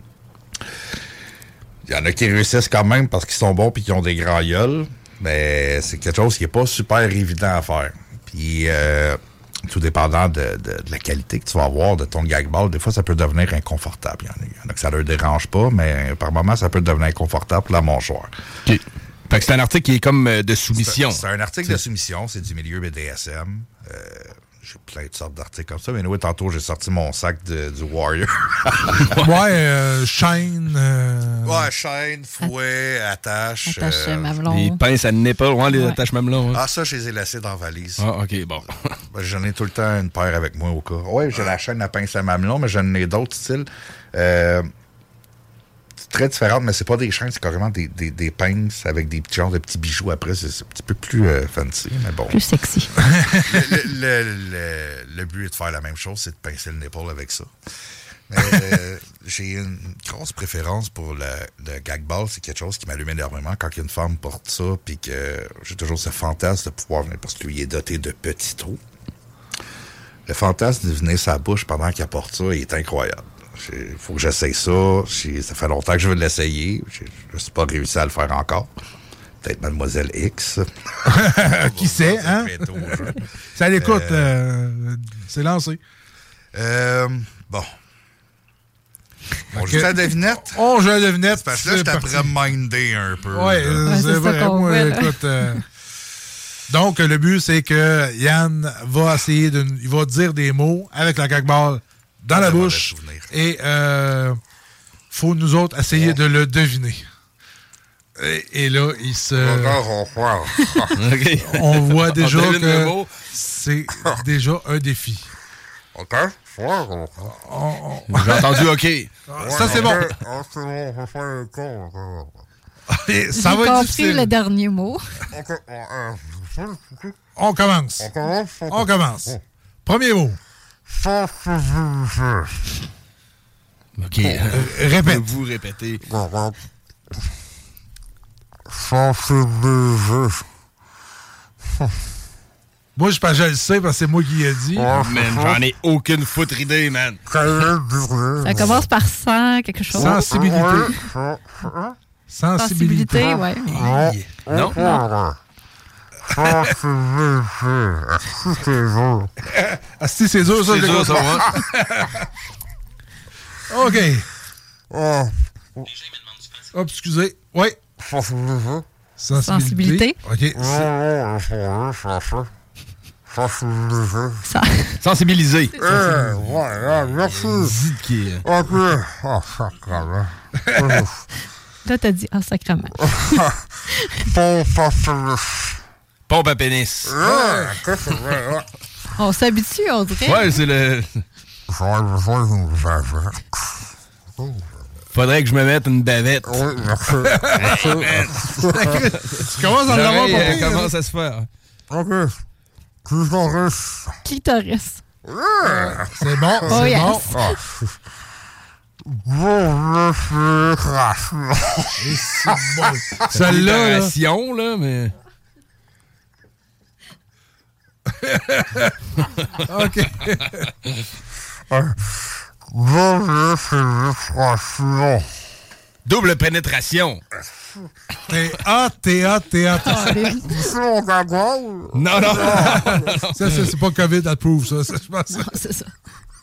Il y en a qui réussissent quand même parce qu'ils sont bons puis qu'ils ont des grands gueules, mais c'est quelque chose qui n'est pas super évident à faire. Puis, euh, tout dépendant de, de, de la qualité que tu vas avoir de ton gag ball, des fois, ça peut devenir inconfortable. Il y en a, il y en a que ça leur dérange pas, mais par moments, ça peut devenir inconfortable pour la mâchoire. OK. Fait que c'est un article qui est comme euh, de soumission. C'est, c'est un article de soumission, c'est du milieu B D S M. Euh, j'ai plein de sortes d'articles comme ça. Mais oui, tantôt, j'ai sorti mon sac de, du Warrior. ouais, euh, chaîne. Euh... Ouais, chaîne, fouet, attache. Attache euh, mamelon. Les pinces à nipple, ouais, les Ouais. attaches mamelon. Hein. Ah, ça, je les ai laissés dans la valise. Ah, OK, bon. Ben, j'en ai tout le temps une paire avec moi au cas. Oui, j'ai la chaîne à pince à mamelon, mais j'en ai d'autres styles. Euh, très différentes, mais c'est pas des chaînes, c'est carrément des, des, des pinces avec des petits genres de petits bijoux après. C'est, c'est un petit peu plus euh, fancy, mais bon. Plus sexy. le, le, le, le, le but est de faire la même chose, c'est de pincer le nipple avec ça. Mais, euh, j'ai une grosse préférence pour le, le gag ball. C'est quelque chose qui m'allume énormément quand une femme porte ça, puis que j'ai toujours ce fantasme de pouvoir venir, parce que lui, il est doté de petits trous. Le fantasme de venir sa bouche pendant qu'il porte ça, il est incroyable. Il faut que j'essaye ça. J'ai, ça fait longtemps que je veux l'essayer. Je ne suis pas réussi à le faire encore. Peut-être Mademoiselle X. Qui sait, hein? Ça l'écoute. Euh, euh, c'est lancé. Euh, bon. On joue la devinette? On joue la devinette. Parce que là, je t'apprends minder un peu. Oui, ouais, c'est, c'est vrai. Moi, fait, écoute... Euh, donc, le but, c'est que Yann va essayer de... Il va dire des mots avec la gag-ball dans la bouche. Et euh, faut nous autres essayer oh. de le deviner. Et, et là, il se... okay. On voit déjà on que c'est déjà un défi. OK. On, on... J'ai entendu OK. Ça, c'est bon. J'ai ça va compris difficile. Le dernier mot. On commence. On commence. Premier mot. OK. Euh, répète. Vous répétez. Moi, je pense que je le sais parce que c'est moi qui l'ai dit. Oh, man, j'en ai aucune foutre idée, man. Ça commence par cent, quelque chose. Sensibilité. Sensibilité, Sensibilité, ouais. Hey. Non? Non. Ah, si, c'est dur, ça. C'est dur, ça, ouais. OK. Oh. Oh, excusez. Oui. Sensibilité. OK. Ça. Sensibiliser. Euh, ouais, merci. Ziquer. OK. Oh, sacrement. Là, t'as dit, ah, oh, sacrement. Pompe à pénis. Ouais. On s'habitue, on dirait. Ouais, c'est le... Faudrait que je me mette une bavette. Oui, merci. merci. Tu commences à l'avoir pour euh, commence à se faire. OK. Clitoris. Clitoris. Ouais. C'est bon, oh, c'est yes. bon. Bon, celle-là, là. là, mais... OK. Double pénétration. T'es hot, t'es hot, t'es hot. Non, non. Ça, c'est, c'est pas COVID approuve, ça. ça je pense. Non, c'est ça.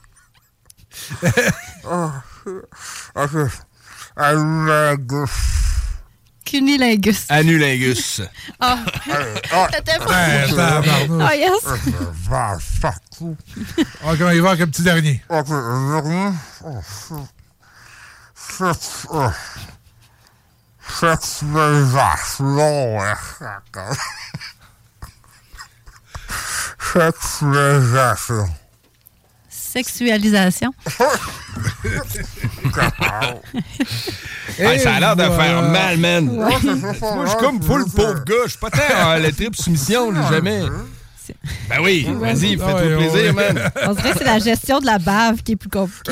OK. Anulingus. Cunilingus. Anulingus. Ah. T'étais pas. Ah, yes. OK, on y va avec un petit dernier. OK, un dernier. Sexualisation. Sexualisation. Sexualisation. Hey, ça a l'air de voilà. faire mal, man. Ouais. Moi, je suis comme full pauvre gars. Je suis pas tant à la triple soumission, là, jamais. Ben oui, vas-y, fais-toi ouais, plaisir, ouais. man. On dirait que c'est la gestion de la bave qui est plus compliquée.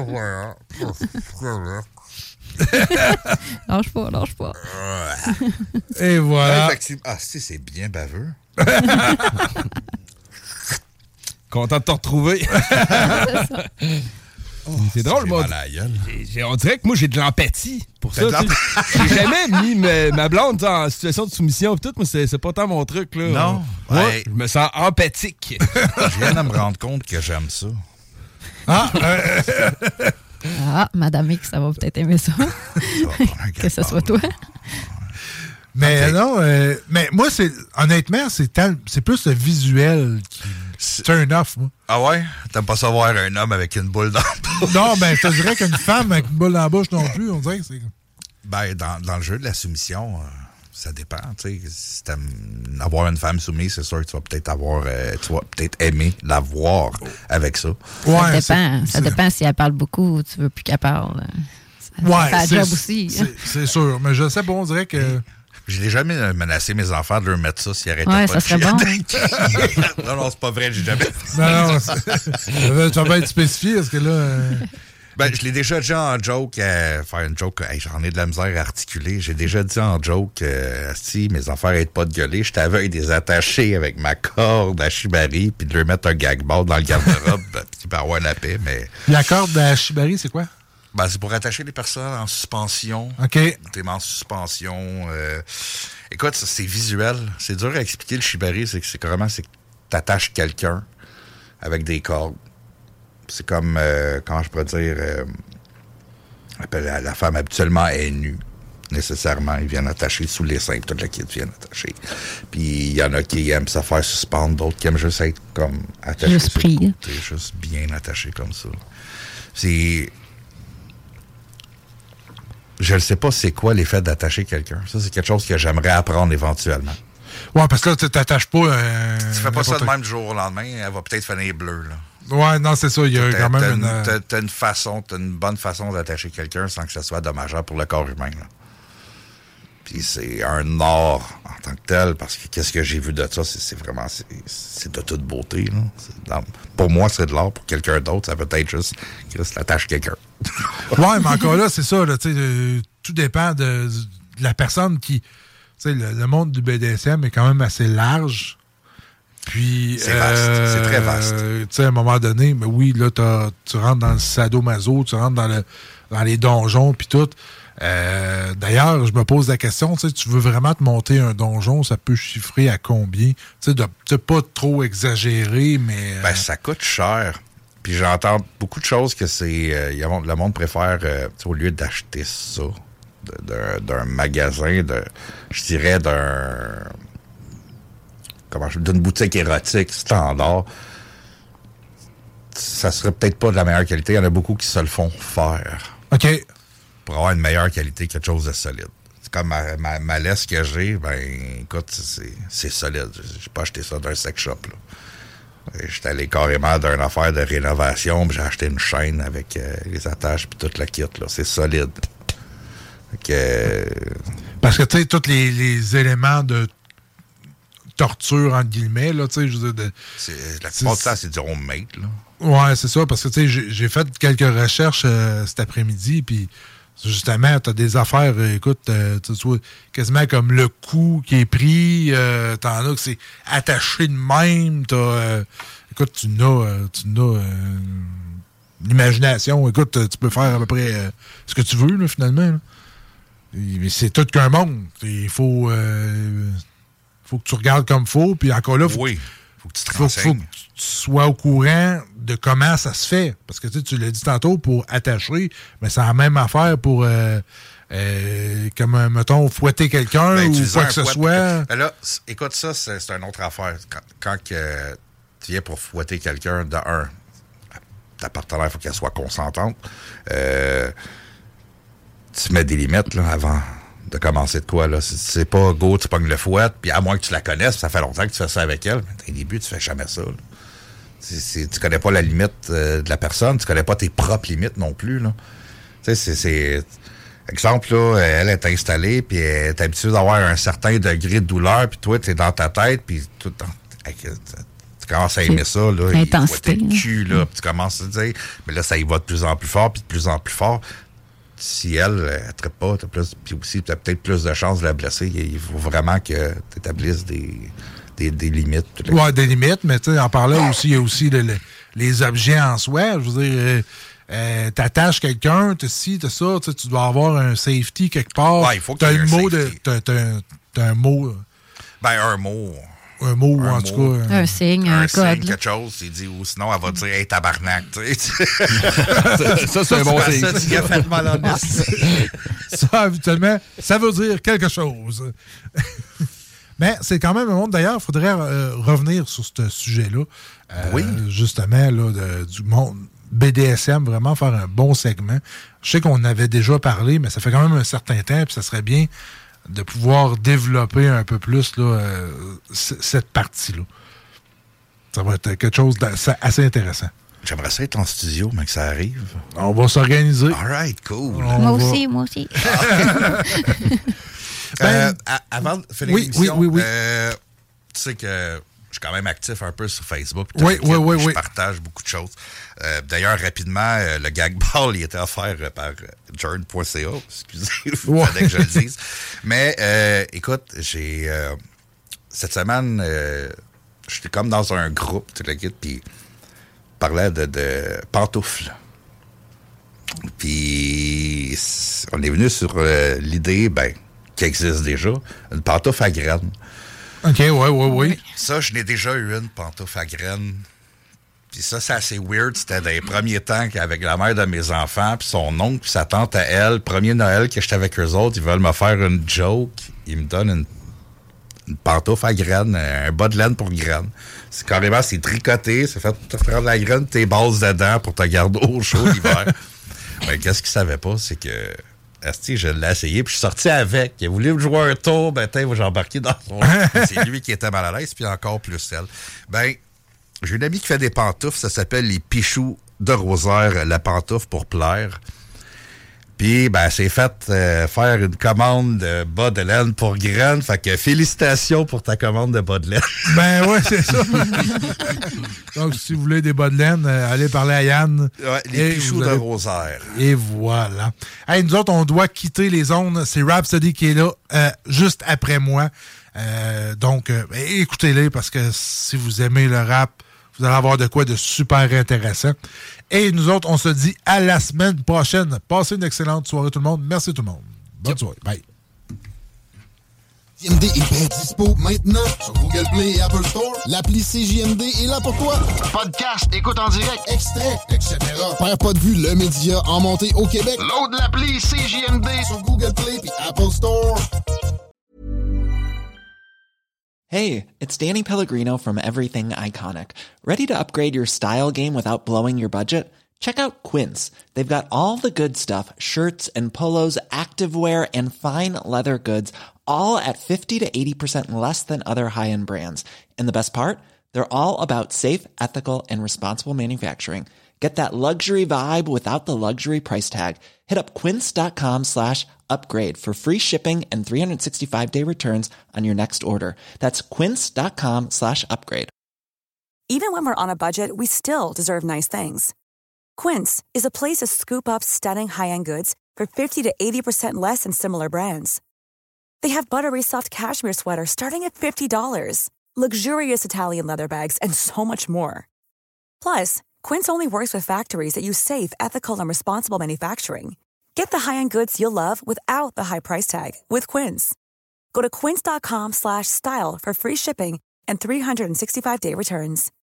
lâche pas, lâche pas. Et voilà. Ah, si, c'est bien baveux. Content de te retrouver. c'est drôle, moi. J'ai- On dirait que moi, j'ai de l'empathie pour ça. tu sais. J'ai jamais mis ma, ma blonde en situation de soumission pis tout, mais c'est c'est pas tant mon truc. Là. Non. Moi, Ouais. je me sens empathique. Je viens de me rendre compte que j'aime ça. Ah, euh, Ah, Madame X, ça va peut-être aimer ça. Que ce soit toi. mais okay. non, euh, mais moi, c'est honnêtement, c'est tel- c'est plus le visuel qui turn off, moi. Ah ouais? T'aimes pas ça voir un homme avec une boule dans la bouche? Non, ben, je te dirais qu'une femme avec une boule dans la bouche non plus, on dirait que c'est... Ben, dans, dans le jeu de la soumission, euh, ça dépend, tu sais. Si t'aimes avoir une femme soumise, c'est sûr que tu vas peut-être avoir, euh, tu vas peut-être aimer la voir avec ça. Ouais, ça dépend. Ça dépend si elle parle beaucoup ou tu veux plus qu'elle parle. Ça, ouais, ça fait c'est, la job aussi. C'est, c'est sûr, mais je sais pas, on dirait que... Je n'ai jamais menacé mes enfants de leur mettre ça s'ils arrêtaient ouais, pas ça de serait chier. bon. Non, non, c'est pas vrai, j'ai jamais fait Non, non, c'est... ça va être spécifié, parce que là... Euh... Ben, je l'ai déjà dit en joke, euh, faire une joke, hey, j'en ai de la misère à articuler. J'ai déjà dit en joke, euh, si mes enfants arrêtent pas de gueuler, je t'avais des attachés avec ma corde à shibari, puis de leur mettre un gag-board dans le garde-robe, puis pour avoir la paix, mais... La corde à shibari, c'est quoi? Ben, c'est pour attacher les personnes en suspension. OK. T'es en suspension. Euh... Écoute, ça, c'est visuel. C'est dur à expliquer, le shibari, c'est que c'est carrément, c'est que t'attaches quelqu'un avec des cordes. C'est comme, euh, comment je pourrais dire, euh, la, la femme habituellement est nue, nécessairement. Ils viennent attacher sous les seins, toute la kit viennent attacher. Puis il y en a qui aiment se faire suspendre, d'autres qui aiment juste être comme attachés. Juste pris. Juste bien attachés comme ça. C'est... Je ne sais pas c'est quoi l'effet d'attacher quelqu'un. Ça, c'est quelque chose que j'aimerais apprendre éventuellement. Ouais, parce que là, tu t'attaches pas... Euh, tu fais pas ça de même du jour au lendemain, elle va peut-être finir bleue, là. Ouais, non, c'est ça. Il y a t'as, quand même t'as une... une... T'as, t'as une façon, t'as une bonne façon d'attacher quelqu'un sans que ça soit dommageable pour le corps humain, là. Puis c'est un art en tant que tel, parce que qu'est-ce que j'ai vu de ça, c'est, c'est vraiment... C'est, c'est de toute beauté, là. C'est dans, pour moi, c'est de l'art. Pour quelqu'un d'autre, ça peut être juste que ça attache quelqu'un. Ouais, mais encore là, c'est ça, là, tu sais, euh, tout dépend de, de la personne qui... Tu sais, le, le monde du B D S M est quand même assez large. Puis... C'est vaste, euh, c'est très vaste. Tu sais, à un moment donné, mais oui, là, tu rentres dans le sadomaso, tu rentres dans, le, dans les donjons, puis tout. Euh, d'ailleurs, je me pose la question, tu sais, tu veux vraiment te monter un donjon, ça peut chiffrer à combien? Tu sais, de pas trop exagérer, mais... Euh... Ben, ça coûte cher. Puis j'entends beaucoup de choses que c'est... Euh, le monde préfère, euh, au lieu d'acheter ça, de, de, d'un magasin, de, je dirais d'un... Comment je, d'une boutique érotique standard, ça serait peut-être pas de la meilleure qualité. Il y en a beaucoup qui se le font faire. OK. Pour avoir une meilleure qualité, quelque chose de solide. C'est comme ma, ma, ma laisse que j'ai, ben écoute, c'est, c'est solide. J'ai pas acheté ça d'un sex shop, là. J'étais allé carrément d'une affaire de rénovation, puis j'ai acheté une chaîne avec euh, les attaches puis toute la kit, là. C'est solide. Que, euh... Parce que, tu sais, tous les, les éléments de torture, entre guillemets, là, tu sais, je veux dire... De, c'est, la plupart du temps, c'est du homemade, là. Ouais, c'est ça, parce que, tu sais, j'ai, j'ai fait quelques recherches euh, cet après-midi, puis justement, t'as des affaires, euh, écoute, euh, tu vois, quasiment comme le coup qui est pris, euh, t'en as que c'est attaché de même, t'as... Euh, écoute, tu n'as... Euh, tu n'as euh, l'imagination, écoute, tu peux faire à peu près euh, ce que tu veux, là, finalement, là. Et, c'est tout qu'un monde. Il faut... Euh, faut que tu regardes comme faut, puis encore là, faut, oui, faut que tu te faut, faut que tu sois au courant de comment ça se fait. Parce que tu sais, tu l'as dit tantôt, pour attacher, mais c'est la même affaire pour, euh, euh, comme, mettons, fouetter quelqu'un ben, ou quoi que ce soit. Ben là, écoute, ça, c'est, c'est une autre affaire. Quand, quand que tu viens pour fouetter quelqu'un, de un, ta partenaire, il faut qu'elle soit consentante. Euh, tu mets des limites là, avant de commencer de quoi, là. C'est, c'est pas go, tu pognes le fouet, puis à moins que tu la connaisses, ça fait longtemps que tu fais ça avec elle, mais au début, tu fais jamais ça, là. C'est, c'est, tu connais pas la limite euh, de la personne, tu connais pas tes propres limites non plus, là. Tu sais, c'est, c'est... Exemple, là, elle est installée, puis elle est habituée d'avoir un certain degré de douleur, puis toi, t'es dans ta tête, puis tout dans... tu commences à aimer ça, là, il faut être le cul, là, puis tu commences à te dire, mais là, ça y va de plus en plus fort, puis de plus en plus fort. Si elle, elle ne traite pas, t'as plus, puis aussi, tu as peut-être plus de chances de la blesser. Il faut vraiment que tu établisses des, des, des limites. Oui, des limites, mais tu sais, en parlant aussi, il y a aussi le, le, les objets en soi. Je veux dire, Euh, t'attaches quelqu'un, t'as ci, t'as ça, tu dois avoir un safety quelque part. Ouais, il faut qu'il t'as y ait le un mot safety. de. T'as, t'as, t'as un mot. Ben, un mot. Un mot, un en mot, tout cas. Un signe, un, un code. signe, quelque chose. Il dit, ou sinon, elle va dire, hey, tabarnak. Tu sais. ça, ça, c'est un bon signe. Ça, tu as fait mal en Ça, habituellement, ça veut dire quelque chose. Mais c'est quand même un monde. D'ailleurs, il faudrait euh, revenir sur ce sujet-là. Euh, oui. Justement, là, de, du monde B D S M, vraiment faire un bon segment. Je sais qu'on avait déjà parlé, mais ça fait quand même un certain temps, puis ça serait bien de pouvoir développer un peu plus là, euh, c- cette partie-là. Ça va être quelque chose d'assez intéressant. J'aimerais ça être en studio, mais que ça arrive. On va s'organiser. All right, cool. On moi va... aussi, moi aussi. euh, à, avant de finir oui, l'émission, oui, oui, oui. Euh, tu sais que je suis quand même actif un peu sur Facebook. Oui, oui, oui, je oui. partage beaucoup de choses. Euh, d'ailleurs, rapidement, euh, le gag ball il était offert euh, par euh, journ point c a. Excusez, il ouais. fallait que je le dise. Mais euh, écoute, j'ai euh, cette semaine, euh, j'étais comme dans un groupe, tu le guide, puis parlait de, de pantoufles. Puis on est venu sur euh, l'idée, ben, qui existe déjà, une pantoufle à graines. OK, ouais, ouais, ouais. Ça, je n'ai déjà eu une pantoufle à graines. Puis ça, c'est assez weird. C'était dans les premiers temps qu'avec la mère de mes enfants, puis son oncle, puis sa tante à elle, premier Noël que j'étais avec eux autres, ils veulent me faire une joke. Ils me donnent une, une pantoufle à graines, un bas de laine pour graines. C'est carrément, c'est tricoté, c'est fait pour te faire de la graine, tes bases dedans pour te garder au chaud l'hiver. Mais qu'est-ce qu'ils savaient pas, c'est que Asti, je l'ai essayé, puis je suis sorti avec. Il a voulu me jouer un tour, ben, t'es, j'ai embarqué dans son c'est lui qui était mal à l'aise, puis encore plus elle. Ben, j'ai une amie qui fait des pantoufles, ça s'appelle les Pichoux de Rosaire, la pantoufle pour plaire. Puis, ben, c'est fait euh, faire une commande de bas de laine pour graines. Fait que félicitations pour ta commande de bas de laine. Ben ouais, c'est ça. Donc, si vous voulez des bas de laine, euh, allez parler à Yann. Ouais, les Pichoux allez... de Rosaire. Et voilà. Hey, nous autres, on doit quitter les zones. C'est Rhapsody qui est là, euh, juste après moi. Euh, donc, euh, écoutez-les parce que si vous aimez le rap, vous allez avoir de quoi de super intéressant. Et nous autres, on se dit à la semaine prochaine. Passez une excellente soirée tout le monde. Merci tout le monde. Bonne yep. soirée. Bye. C J M D est bien dispo maintenant sur Google Play et Apple Store. L'appli C J M D est là pour toi. Podcast, écoute en direct, extrait, et cetera. Père pas de vue, le média en montée au Québec. Load l'appli C J M D sur Google Play et Apple Store. Hey, it's Danny Pellegrino from Everything Iconic. Ready to upgrade your style game without blowing your budget? Check out Quince. They've got all the good stuff, shirts and polos, activewear, and fine leather goods, all at fifty to eighty percent less than other high-end brands. And the best part? They're all about safe, ethical, and responsible manufacturing. Get that luxury vibe without the luxury price tag. Hit up quince.com slash upgrade for free shipping and three sixty-five day returns on your next order. That's quince.com slash upgrade. Even when we're on a budget, we still deserve nice things. Quince is a place to scoop up stunning high-end goods for fifty to eighty percent less than similar brands. They have buttery soft cashmere sweaters starting at fifty dollars, luxurious Italian leather bags, and so much more. Plus, Quince only works with factories that use safe, ethical, and responsible manufacturing. Get the high-end goods you'll love without the high price tag with Quince. Go to quince.com slash style for free shipping and three sixty-five day returns.